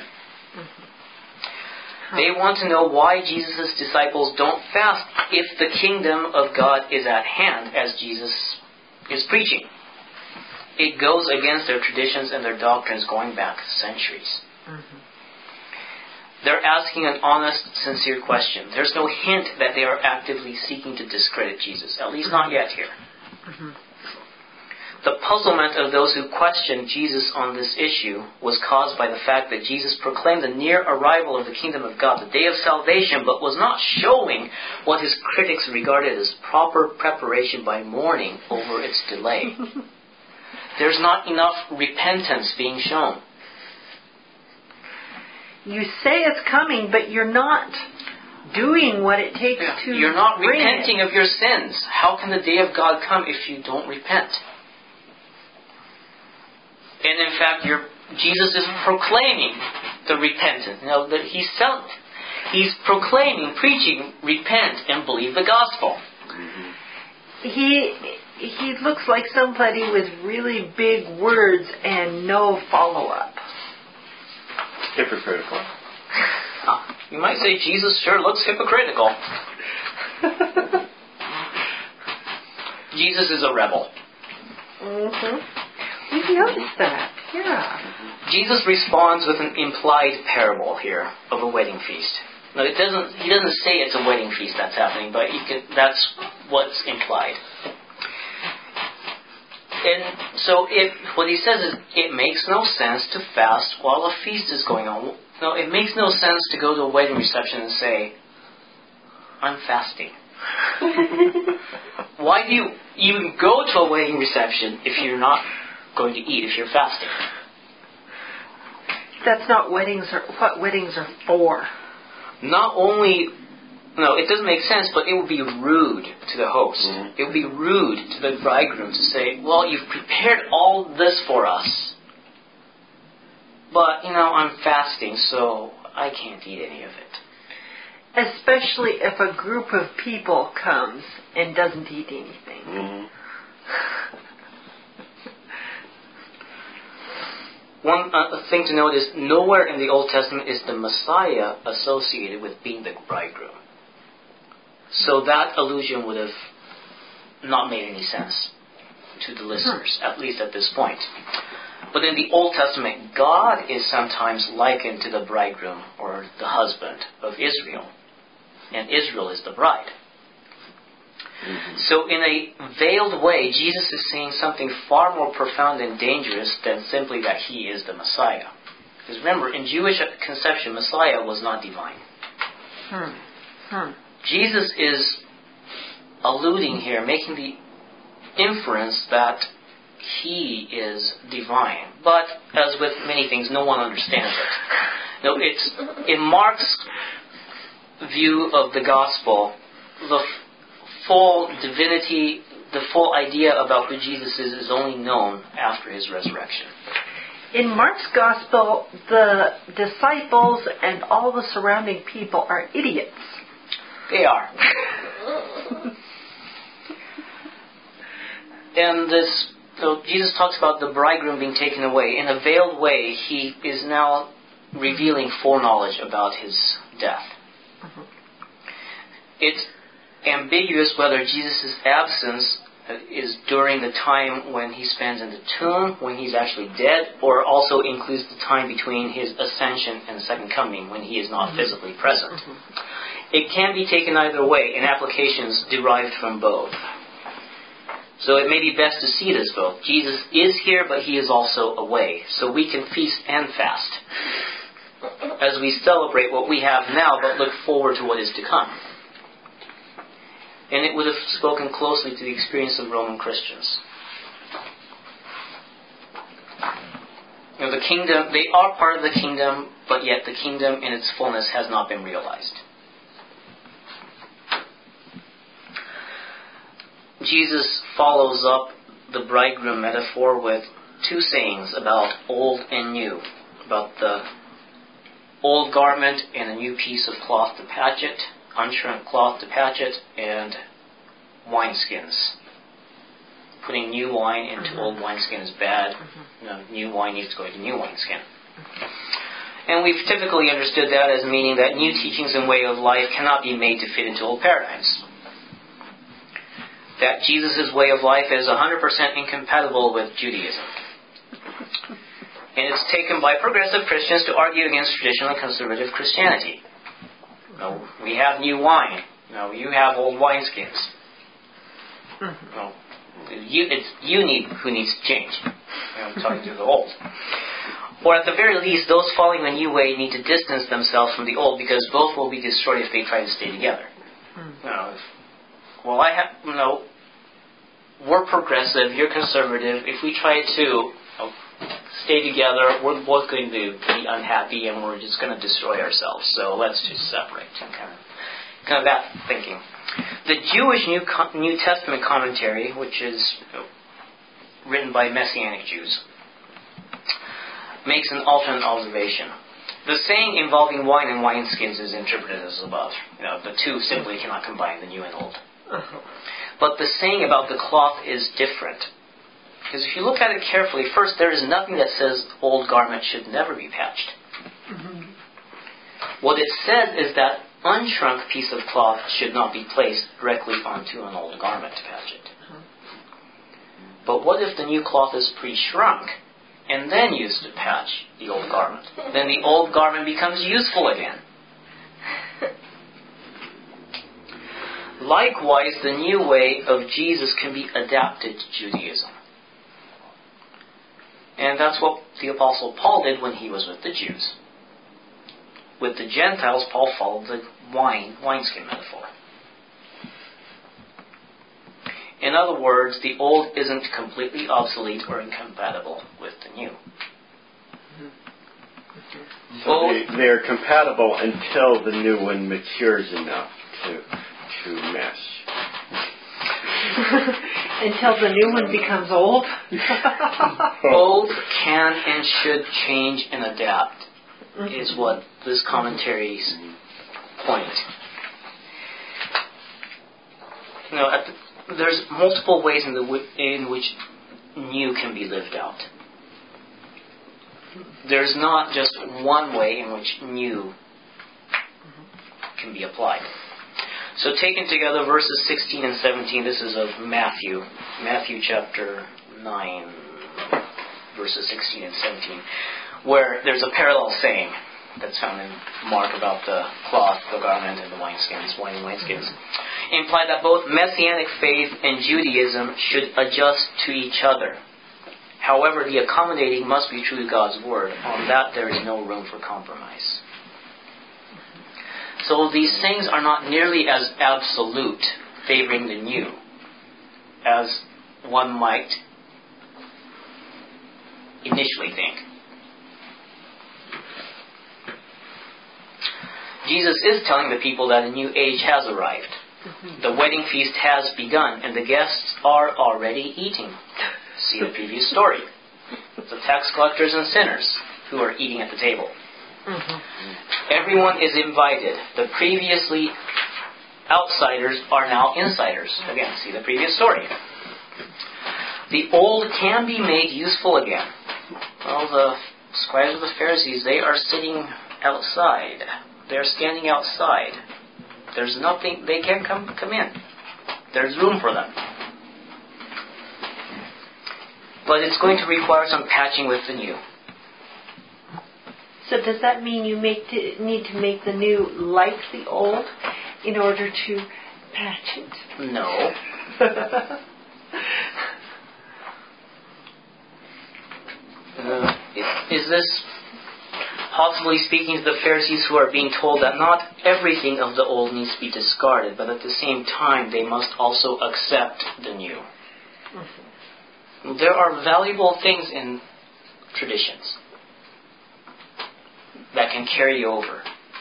They want to know why Jesus' disciples don't fast if the kingdom of God is at hand, as Jesus is preaching. It goes against their traditions and their doctrines going back centuries. They're asking an honest, sincere question. There's no hint that they are actively seeking to discredit Jesus, at least not yet here. The puzzlement of those who questioned Jesus on this issue was caused by the fact that Jesus proclaimed the near arrival of the kingdom of God, the day of salvation, but was not showing what his critics regarded as proper preparation by mourning over its delay. There's not enough repentance being shown. You say it's coming, but you're not doing what it takes to You're not bring repenting of your sins. How can the day of God come if you don't repent? And in fact, Jesus is proclaiming the repentance. He's proclaiming, preaching, repent and believe the gospel. He looks like somebody with really big words and no follow-up. Hypocritical. You might say Jesus sure looks hypocritical. Jesus is a rebel. We noticed that. Yeah. Jesus responds with an implied parable here of a wedding feast. Now, he doesn't say it's a wedding feast that's happening, but that's what's implied. And so what he says is, it makes no sense to fast while a feast is going on. No, it makes no sense to go to a wedding reception and say, I'm fasting. Why do you even go to a wedding reception if you're not going to eat, if you're fasting? That's not what weddings are for. Not only, no, it doesn't make sense, but it would be rude to the host. Mm-hmm. It would be rude to the bridegroom to say, well, you've prepared all this for us, but, I'm fasting, so I can't eat any of it. Especially if a group of people comes and doesn't eat anything. Mm-hmm. One thing to note is, nowhere in the Old Testament is the Messiah associated with being the bridegroom. So that allusion would have not made any sense to the listeners, at least at this point. But in the Old Testament, God is sometimes likened to the bridegroom or the husband of Israel. And Israel is the bride. Mm-hmm. So in a veiled way, Jesus is saying something far more profound and dangerous than simply that he is the Messiah. Because remember, in Jewish conception, Messiah was not divine. Jesus is alluding here, making the inference that he is divine. But as with many things, no one understands it. No, it's in Mark's view of the gospel, the full divinity, the full idea about who Jesus is only known after his resurrection. In Mark's gospel, the disciples and all the surrounding people are idiots. They are. And so Jesus talks about the bridegroom being taken away. In a veiled way, he is now revealing foreknowledge about his death. Mm-hmm. It's ambiguous whether Jesus' absence is during the time when he spends in the tomb, when he's actually dead, or also includes the time between his ascension and second coming, when he is not physically present. It can be taken either way, and applications derived from both. So it may be best to see this both. Jesus is here, but he is also away. So we can feast and fast as we celebrate what we have now, but look forward to what is to come. And it would have spoken closely to the experience of Roman Christians. The kingdom, they are part of the kingdom, but yet the kingdom in its fullness has not been realized. Jesus follows up the bridegroom metaphor with two sayings about old and new, about the old garment and a new piece of cloth to patch it, unshrunk cloth to patch it, and wineskins. Putting new wine into old wineskin is bad. New wine needs to go into new wineskin. And we've typically understood that as meaning that new teachings and way of life cannot be made to fit into old paradigms. That Jesus' way of life is 100% incompatible with Judaism. And it's taken by progressive Christians to argue against traditional and conservative Christianity. No, we have new wine. No, you have old wineskins. No, it's you who needs to change. I'm talking to the old. Or at the very least, those following the new way need to distance themselves from the old, because both will be destroyed if they try to stay together. We're progressive, you're conservative. If we try to stay together, we're both going to be unhappy and we're just going to destroy ourselves. So let's just separate. Kind of that thinking. The Jewish New Testament commentary, which is written by Messianic Jews, makes an alternate observation. The saying involving wine and wineskins is interpreted as above. The two simply cannot combine, the new and old. But the saying about the cloth is different. Because if you look at it carefully, first, there is nothing that says old garment should never be patched. What it says is that unshrunk piece of cloth should not be placed directly onto an old garment to patch it. But what if the new cloth is pre-shrunk and then used to patch the old garment? Then the old garment becomes useful again. Likewise, the new way of Jesus can be adapted to Judaism. And that's what the Apostle Paul did when he was with the Jews. With the Gentiles, Paul followed the wineskin metaphor. In other words, the old isn't completely obsolete or incompatible with the new. So they're compatible until the new one matures enough to mesh. Until the new one becomes old? Both can and should change and adapt, is what this commentary's point. There's multiple ways in which new can be lived out. There's not just one way in which new can be applied. So taken together, verses 16 and 17, this is of Matthew chapter 9, verses 16 and 17, where there's a parallel saying that's found in Mark about the cloth, the garment, and the wine and wineskins, imply that both Messianic faith and Judaism should adjust to each other. However, the accommodating must be true to God's Word. On that there is no room for compromise. So these things are not nearly as absolute, favoring the new, as one might initially think. Jesus is telling the people that a new age has arrived. The wedding feast has begun, and the guests are already eating. See the previous story. The tax collectors and sinners who are eating at the table. Everyone is invited. The previously outsiders are now insiders. Again, see the previous story. The old can be made useful again. Well, the scribes of the Pharisees, they are sitting outside. They're standing outside. There's nothing, they can't come in. There's room for them. But it's going to require some patching with the new. So does that mean you need to make the new like the old in order to patch it? No. Is this possibly speaking to the Pharisees who are being told that not everything of the old needs to be discarded, but at the same time they must also accept the new? There are valuable things in traditions that can carry over.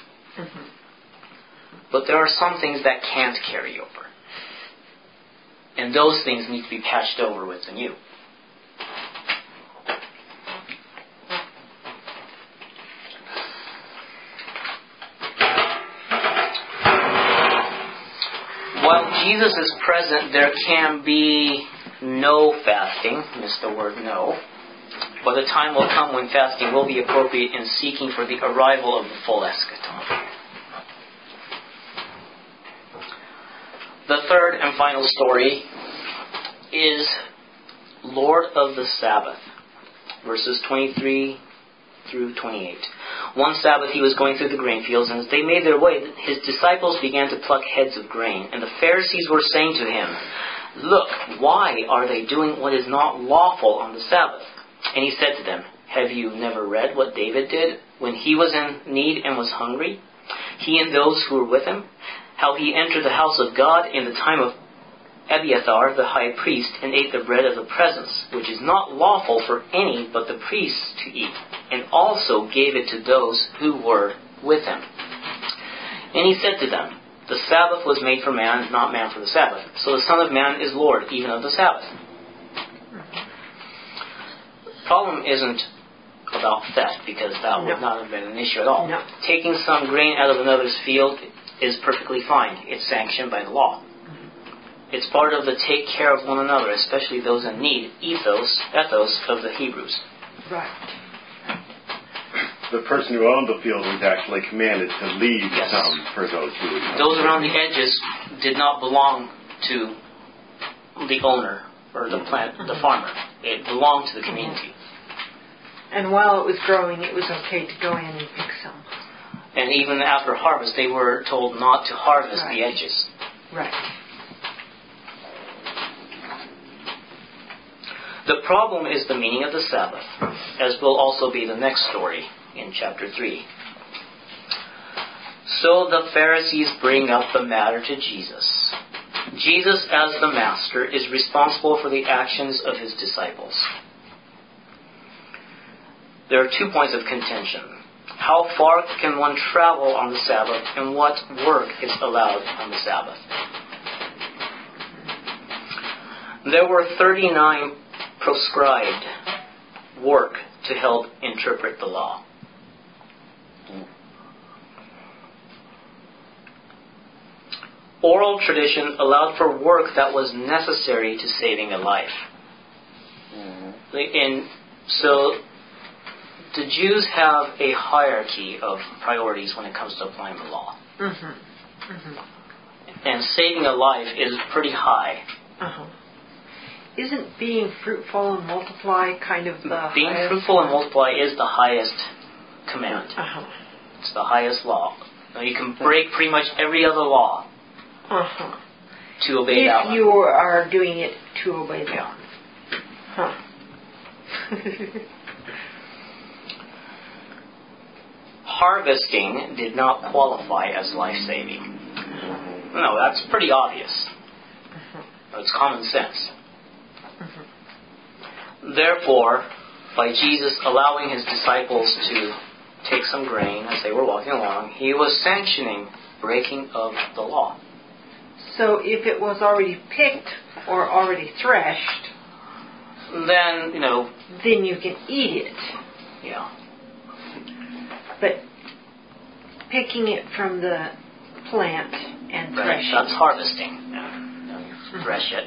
But there are some things that can't carry over. And those things need to be patched over with the new. While Jesus is present, there can be no fasting. Miss the word no. But the time will come when fasting will be appropriate in seeking for the arrival of the full eschaton. The third and final story is Lord of the Sabbath, verses 23 through 28. One Sabbath he was going through the grain fields, and as they made their way, his disciples began to pluck heads of grain. And the Pharisees were saying to him, "Look, why are they doing what is not lawful on the Sabbath?" And he said to them, "Have you never read what David did when he was in need and was hungry? He and those who were with him? How he entered the house of God in the time of Abiathar the high priest and ate the bread of the presence, which is not lawful for any but the priests to eat, and also gave it to those who were with him." And he said to them, "The Sabbath was made for man, not man for the Sabbath. So the Son of Man is Lord even of the Sabbath." The problem isn't about theft, because that would not have been an issue at all. No. Taking some grain out of another's field is perfectly fine. It's sanctioned by the law. It's part of the take care of one another, especially those in need, ethos of the Hebrews. Right. The person who owned the field was actually commanded to leave some for those who... Those around the edges did not belong to the owner or the the farmer. It belonged to the community. And while it was growing, it was okay to go in and pick some. And even after harvest, they were told not to harvest the edges. Right. The problem is the meaning of the Sabbath, as will also be the next story in chapter 3. So the Pharisees bring up the matter to Jesus. Jesus, as the Master, is responsible for the actions of his disciples. There are 2 points of contention. How far can one travel on the Sabbath, and what work is allowed on the Sabbath? There were 39 proscribed work to help interpret the law. Oral tradition allowed for work that was necessary to saving a life. And so the Jews have a hierarchy of priorities when it comes to applying the law. And saving a life is pretty high. Isn't being fruitful and multiply kind of the Being highest? fruitful and multiply is the highest command. It's the highest law. Now, you can break pretty much every other law to obey that one. If you are doing it to obey that one. Harvesting did not qualify as life-saving. No, that's pretty obvious. It's common sense. Therefore, by Jesus allowing his disciples to take some grain as they were walking along, he was sanctioning breaking of the law. So if it was already picked or already threshed, then, then you can eat it. Yeah. But picking it from the plant and Right, threshing. that's harvesting. You thresh it.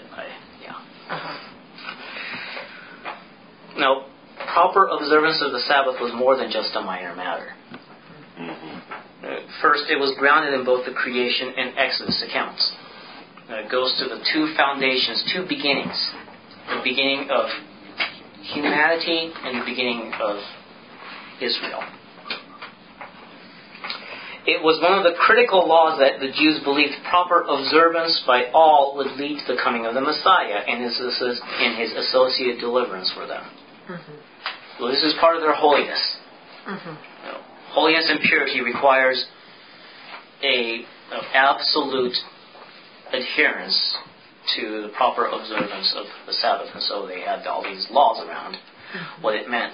No, proper observance of the Sabbath was more than just a minor matter. First, it was grounded in both the creation and Exodus accounts. It goes to the 2 foundations, 2 beginnings. The beginning of humanity and the beginning of Israel. It was one of the critical laws that the Jews believed proper observance by all would lead to the coming of the Messiah and his associated deliverance for them. So this is part of their holiness. Holiness and purity requires an absolute adherence to the proper observance of the Sabbath, and so they had all these laws around what it meant.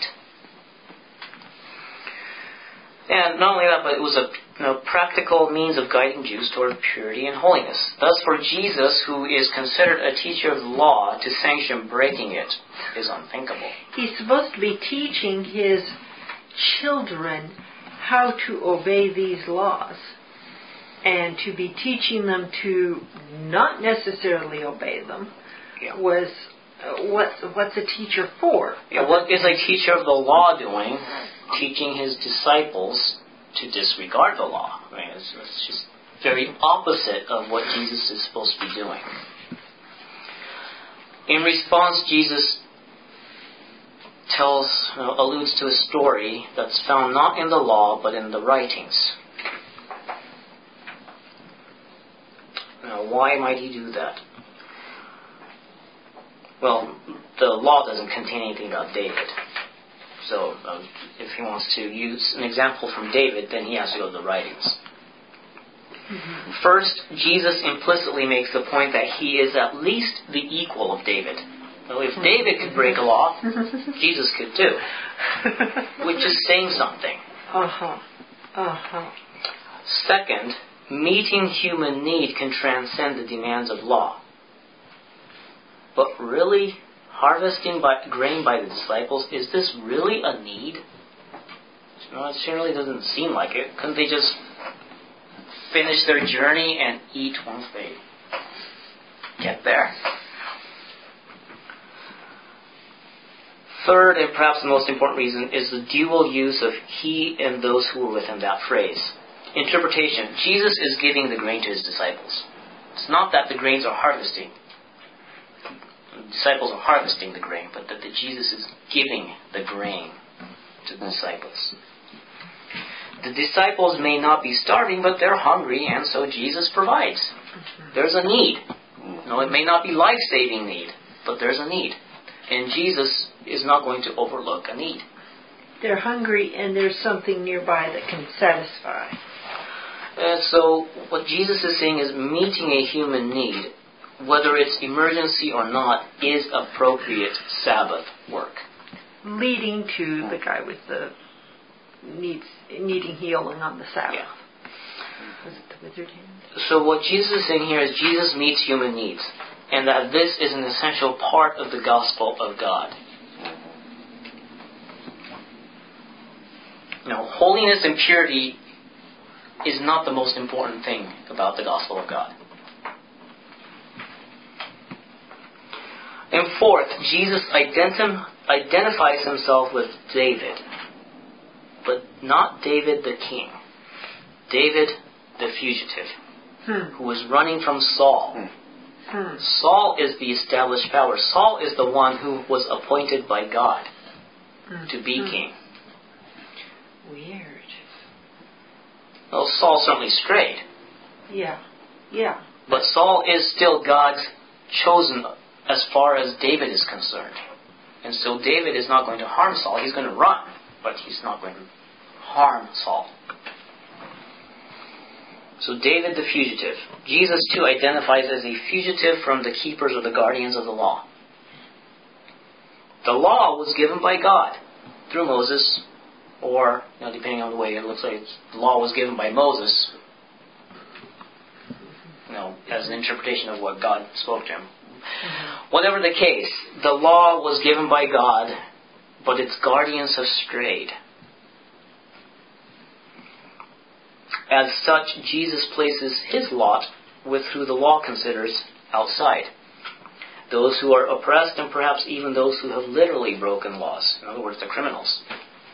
And not only that, but it was a practical means of guiding Jews toward purity and holiness. Thus, for Jesus, who is considered a teacher of the law, to sanction breaking it is unthinkable. He's supposed to be teaching his children how to obey these laws, and to be teaching them to not necessarily obey them was what's a teacher for? What is a teacher of the law doing? Teaching his disciples to disregard the law. I mean, it's just very opposite of what Jesus is supposed to be doing. In response, Jesus alludes to a story that's found not in the law but in the writings. Now, why might he do that? Well, the law doesn't contain anything about David. So, if he wants to use an example from David, then he has to go to the writings. First, Jesus implicitly makes the point that he is at least the equal of David. So if David could break a law, Jesus could too. Which is saying something. Second, meeting human need can transcend the demands of law. But really, harvesting grain by the disciples, is this really a need? No, it certainly doesn't seem like it. Couldn't they just finish their journey and eat once they get there? Third, and perhaps the most important reason, is the dual use of he and those who were with him, that phrase. Interpretation. Jesus is giving the grain to his disciples. It's not that the grains are harvesting. The disciples are harvesting the grain, but that Jesus is giving the grain to the disciples. The disciples may not be starving, but they're hungry, and so Jesus provides. There's a need. No, it may not be life-saving need, but there's a need. And Jesus is not going to overlook a need. They're hungry and there's something nearby that can satisfy. So what Jesus is saying is meeting a human need, whether it's emergency or not, is appropriate Sabbath work. Leading to the guy with the needing healing on the Sabbath. Yeah. Was it the withered hand? So what Jesus is saying here is Jesus meets human needs, and that this is an essential part of the gospel of God. Now, holiness and purity is not the most important thing about the gospel of God. And fourth, Jesus identifies himself with David, but not David the king. David the fugitive, who was running from Saul. Saul is the established power. Saul is the one who was appointed by God to be king. Weird. Well, Saul certainly strayed. Yeah. But Saul is still God's chosen as far as David is concerned. And so David is not going to harm Saul. He's going to run, but he's not going to harm Saul. So David the fugitive. Jesus too identifies as a fugitive from the keepers or the guardians of the law. The law was given by God through Moses, or depending on the way it looks like, the law was given by Moses, as an interpretation of what God spoke to him. Whatever the case, the law was given by God, but its guardians have strayed. As such, Jesus places his lot with who the law considers outside. Those who are oppressed, and perhaps even those who have literally broken laws. In other words, the criminals.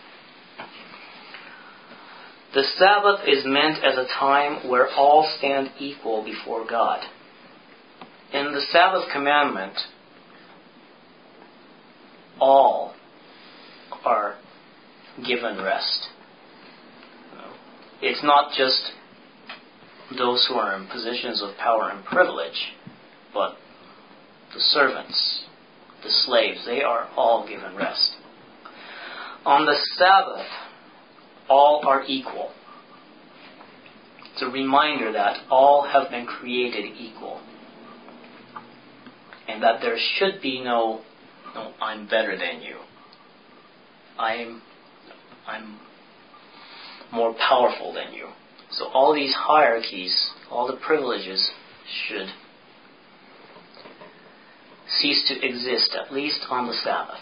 The Sabbath is meant as a time where all stand equal before God. In the Sabbath commandment, all are given rest. It's not just those who are in positions of power and privilege, but the servants, the slaves, they are all given rest. On the Sabbath, all are equal. It's a reminder that all have been created equal. And that there should be no I'm better than you. I'm more powerful than you. So all these hierarchies, all the privileges should cease to exist, at least on the Sabbath.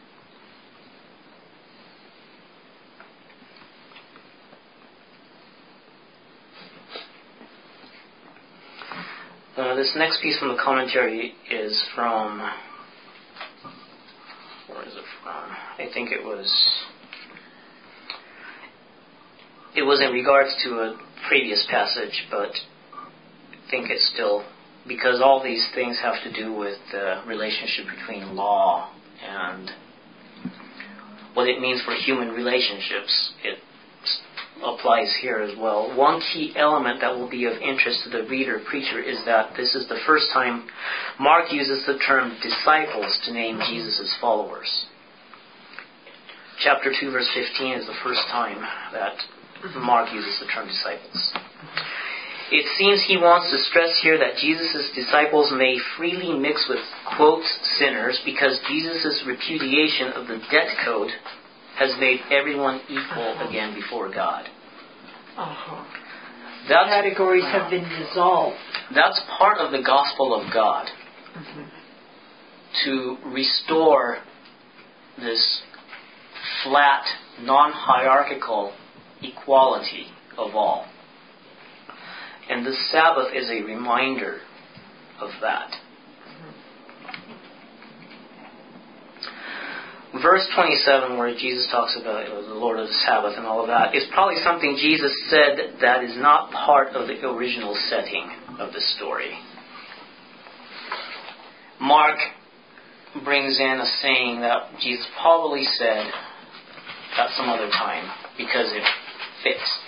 This next piece from the commentary is from, where is it from? I think it was in regards to a previous passage, but I think it's still, because all these things have to do with the relationship between law and what it means for human relationships. It applies here as well. One key element that will be of interest to the reader, preacher, is that this is the first time Mark uses the term disciples to name Jesus' followers. Chapter 2, verse 15 is the first time that Mark uses the term disciples. It seems he wants to stress here that Jesus' disciples may freely mix with, quotes, sinners, because Jesus' repudiation of the debt code has made everyone equal again before God. Categories have been dissolved. That's part of the gospel of God. To restore this flat, non-hierarchical equality of all. And the Sabbath is a reminder of that. Verse 27, where Jesus talks about the Lord of the Sabbath and all of that, is probably something Jesus said that is not part of the original setting of the story. Mark brings in a saying that Jesus probably said at some other time because it fits.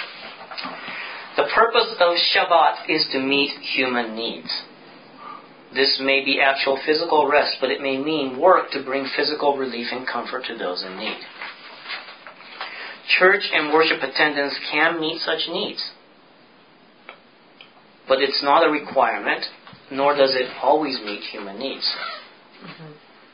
The purpose of Shabbat is to meet human needs. This may be actual physical rest, but it may mean work to bring physical relief and comfort to those in need. Church and worship attendance can meet such needs, but it's not a requirement, nor does it always meet human needs. Mm-hmm.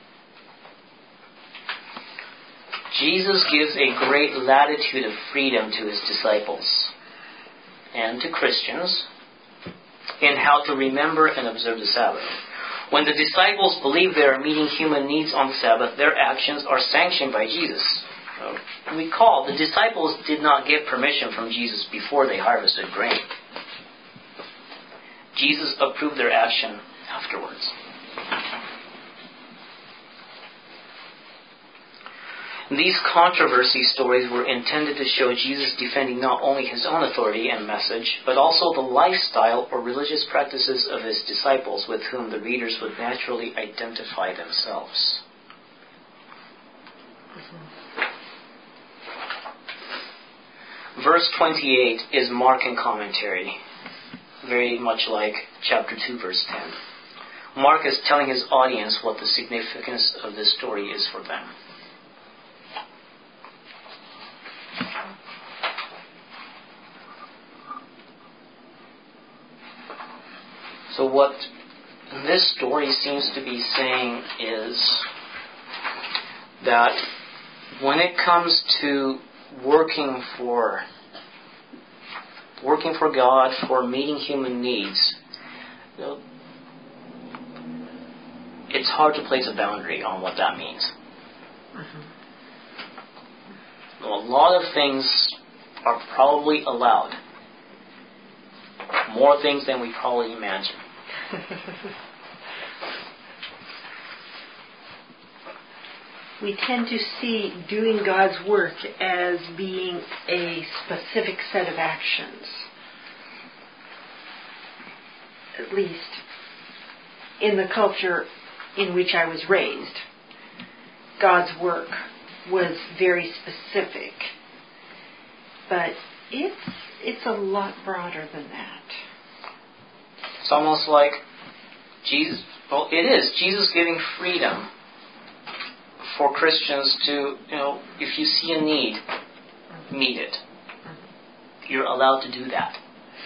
Jesus gives a great latitude of freedom to his disciples and to Christians in how to remember and observe the Sabbath. When the disciples believe they are meeting human needs on the Sabbath, their actions are sanctioned by Jesus. Recall, the disciples did not get permission from Jesus before they harvested grain. Jesus approved their action afterwards. These controversy stories were intended to show Jesus defending not only his own authority and message, but also the lifestyle or religious practices of his disciples with whom the readers would naturally identify themselves. Verse 28 is Markan commentary, very much like chapter 2, verse 10. Mark is telling his audience what the significance of this story is for them. So what this story seems to be saying is that when it comes to working for God, for meeting human needs, it's hard to place a boundary on what that means. Mm-hmm. A lot of things are probably allowed. More things than we probably imagine. We tend to see doing God's work as being a specific set of actions. At least in the culture in which I was raised, God's work was very specific. But it's a lot broader than that. It's almost like Jesus, well, it is Jesus giving freedom for Christians to, if you see a need, meet it. You're allowed to do that.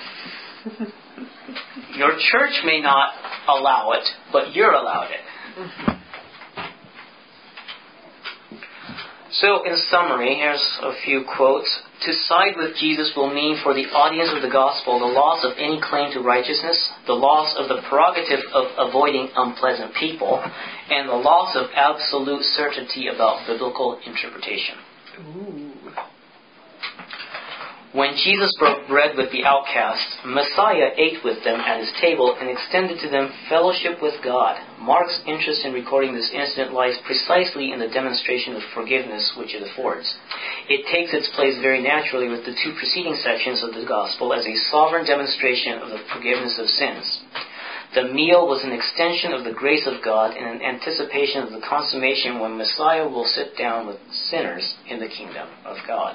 Your church may not allow it, but you're allowed it. So, in summary, here's a few quotes. To side with Jesus will mean for the audience of the gospel the loss of any claim to righteousness, the loss of the prerogative of avoiding unpleasant people, and the loss of absolute certainty about biblical interpretation. Ooh. When Jesus broke bread with the outcasts, Messiah ate with them at his table and extended to them fellowship with God. Mark's interest in recording this incident lies precisely in the demonstration of forgiveness which it affords. It takes its place very naturally with the two preceding sections of the Gospel as a sovereign demonstration of the forgiveness of sins. The meal was an extension of the grace of God in an anticipation of the consummation when Messiah will sit down with sinners in the kingdom of God.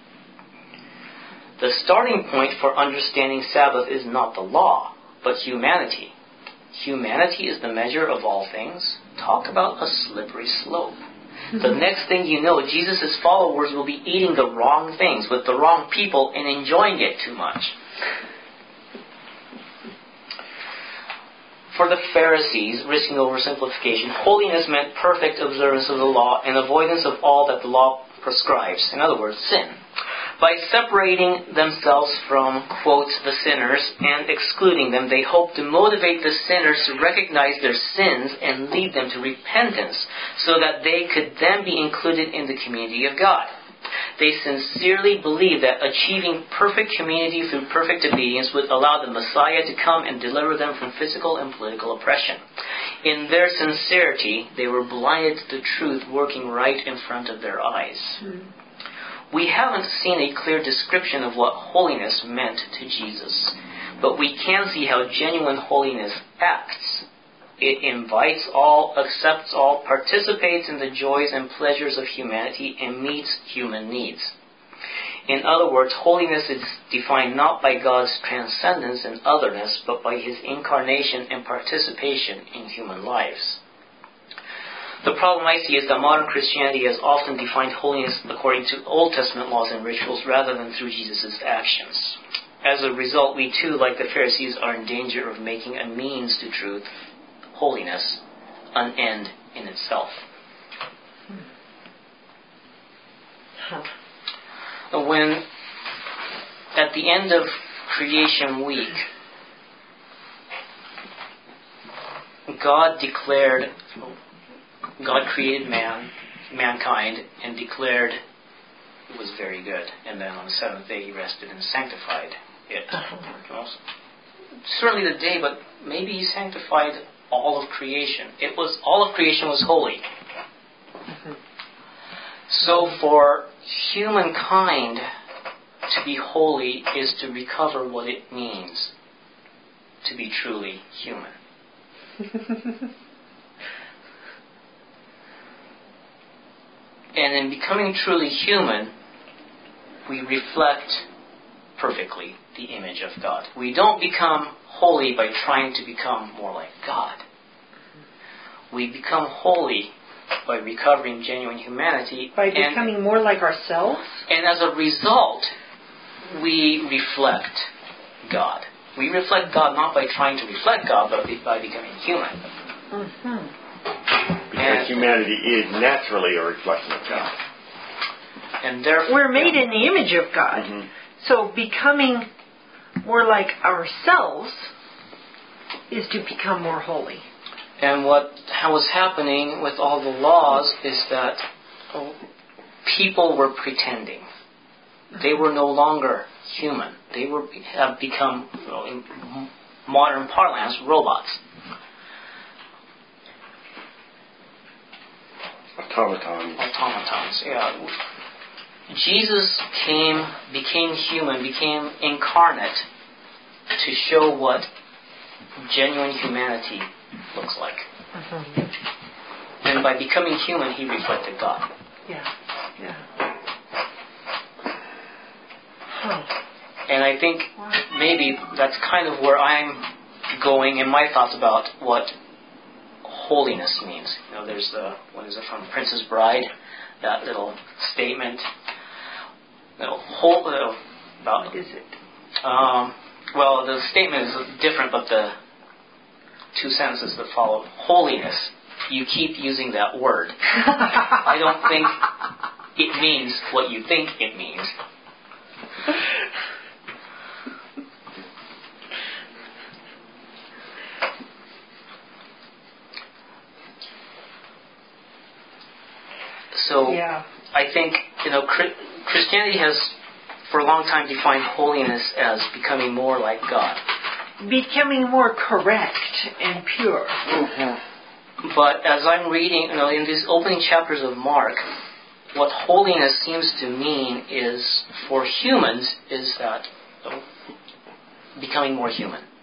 The starting point for understanding Sabbath is not the law, but humanity. Humanity is the measure of all things. Talk about a slippery slope. The next thing you know, Jesus' followers will be eating the wrong things with the wrong people and enjoying it too much. For the Pharisees, risking oversimplification, holiness meant perfect observance of the law and avoidance of all that the law prescribes. In other words, sin. By separating themselves from, quote, the sinners and excluding them, they hope to motivate the sinners to recognize their sins and lead them to repentance so that they could then be included in the community of God. They sincerely believe that achieving perfect community through perfect obedience would allow the Messiah to come and deliver them from physical and political oppression. In their sincerity, they were blinded to the truth working right in front of their eyes. We haven't seen a clear description of what holiness meant to Jesus, but we can see how genuine holiness acts. It invites all, accepts all, participates in the joys and pleasures of humanity, and meets human needs. In other words, holiness is defined not by God's transcendence and otherness, but by His incarnation and participation in human lives. The problem I see is that modern Christianity has often defined holiness according to Old Testament laws and rituals rather than through Jesus' actions. As a result, we too, like the Pharisees, are in danger of making a means to truth, holiness, an end in itself. When, at the end of creation week, God created mankind, and declared it was very good. And then on the seventh day He rested and sanctified it. Certainly the day, but maybe He sanctified all of creation. All of creation was holy. So for humankind to be holy is to recover what it means to be truly human. And in becoming truly human, we reflect perfectly the image of God. We don't become holy by trying to become more like God. We become holy by recovering genuine humanity. By becoming more like ourselves? And as a result, we reflect God. We reflect God not by trying to reflect God, but by becoming human. Because humanity is naturally a reflection of God. And therefore, we're made in the image of God. So becoming more like ourselves is to become more holy. And what was happening with all the laws is that people were pretending. They were no longer human. They have become, in modern parlance, robots. Automatons, yeah. Jesus became human, became incarnate to show what genuine humanity looks like. And by becoming human, He reflected God. And I think maybe that's kind of where I'm going in my thoughts about what holiness means. There's what is it from Princess Bride? That little statement. About. What is it? Well, the statement is different, but the two sentences that follow. Holiness. You keep using that word. I don't think it means what you think it means. So I think Christianity has for a long time defined holiness as becoming more like God. Becoming more correct and pure. But as I'm reading, in these opening chapters of Mark, what holiness seems to mean is, for humans, is that becoming more human.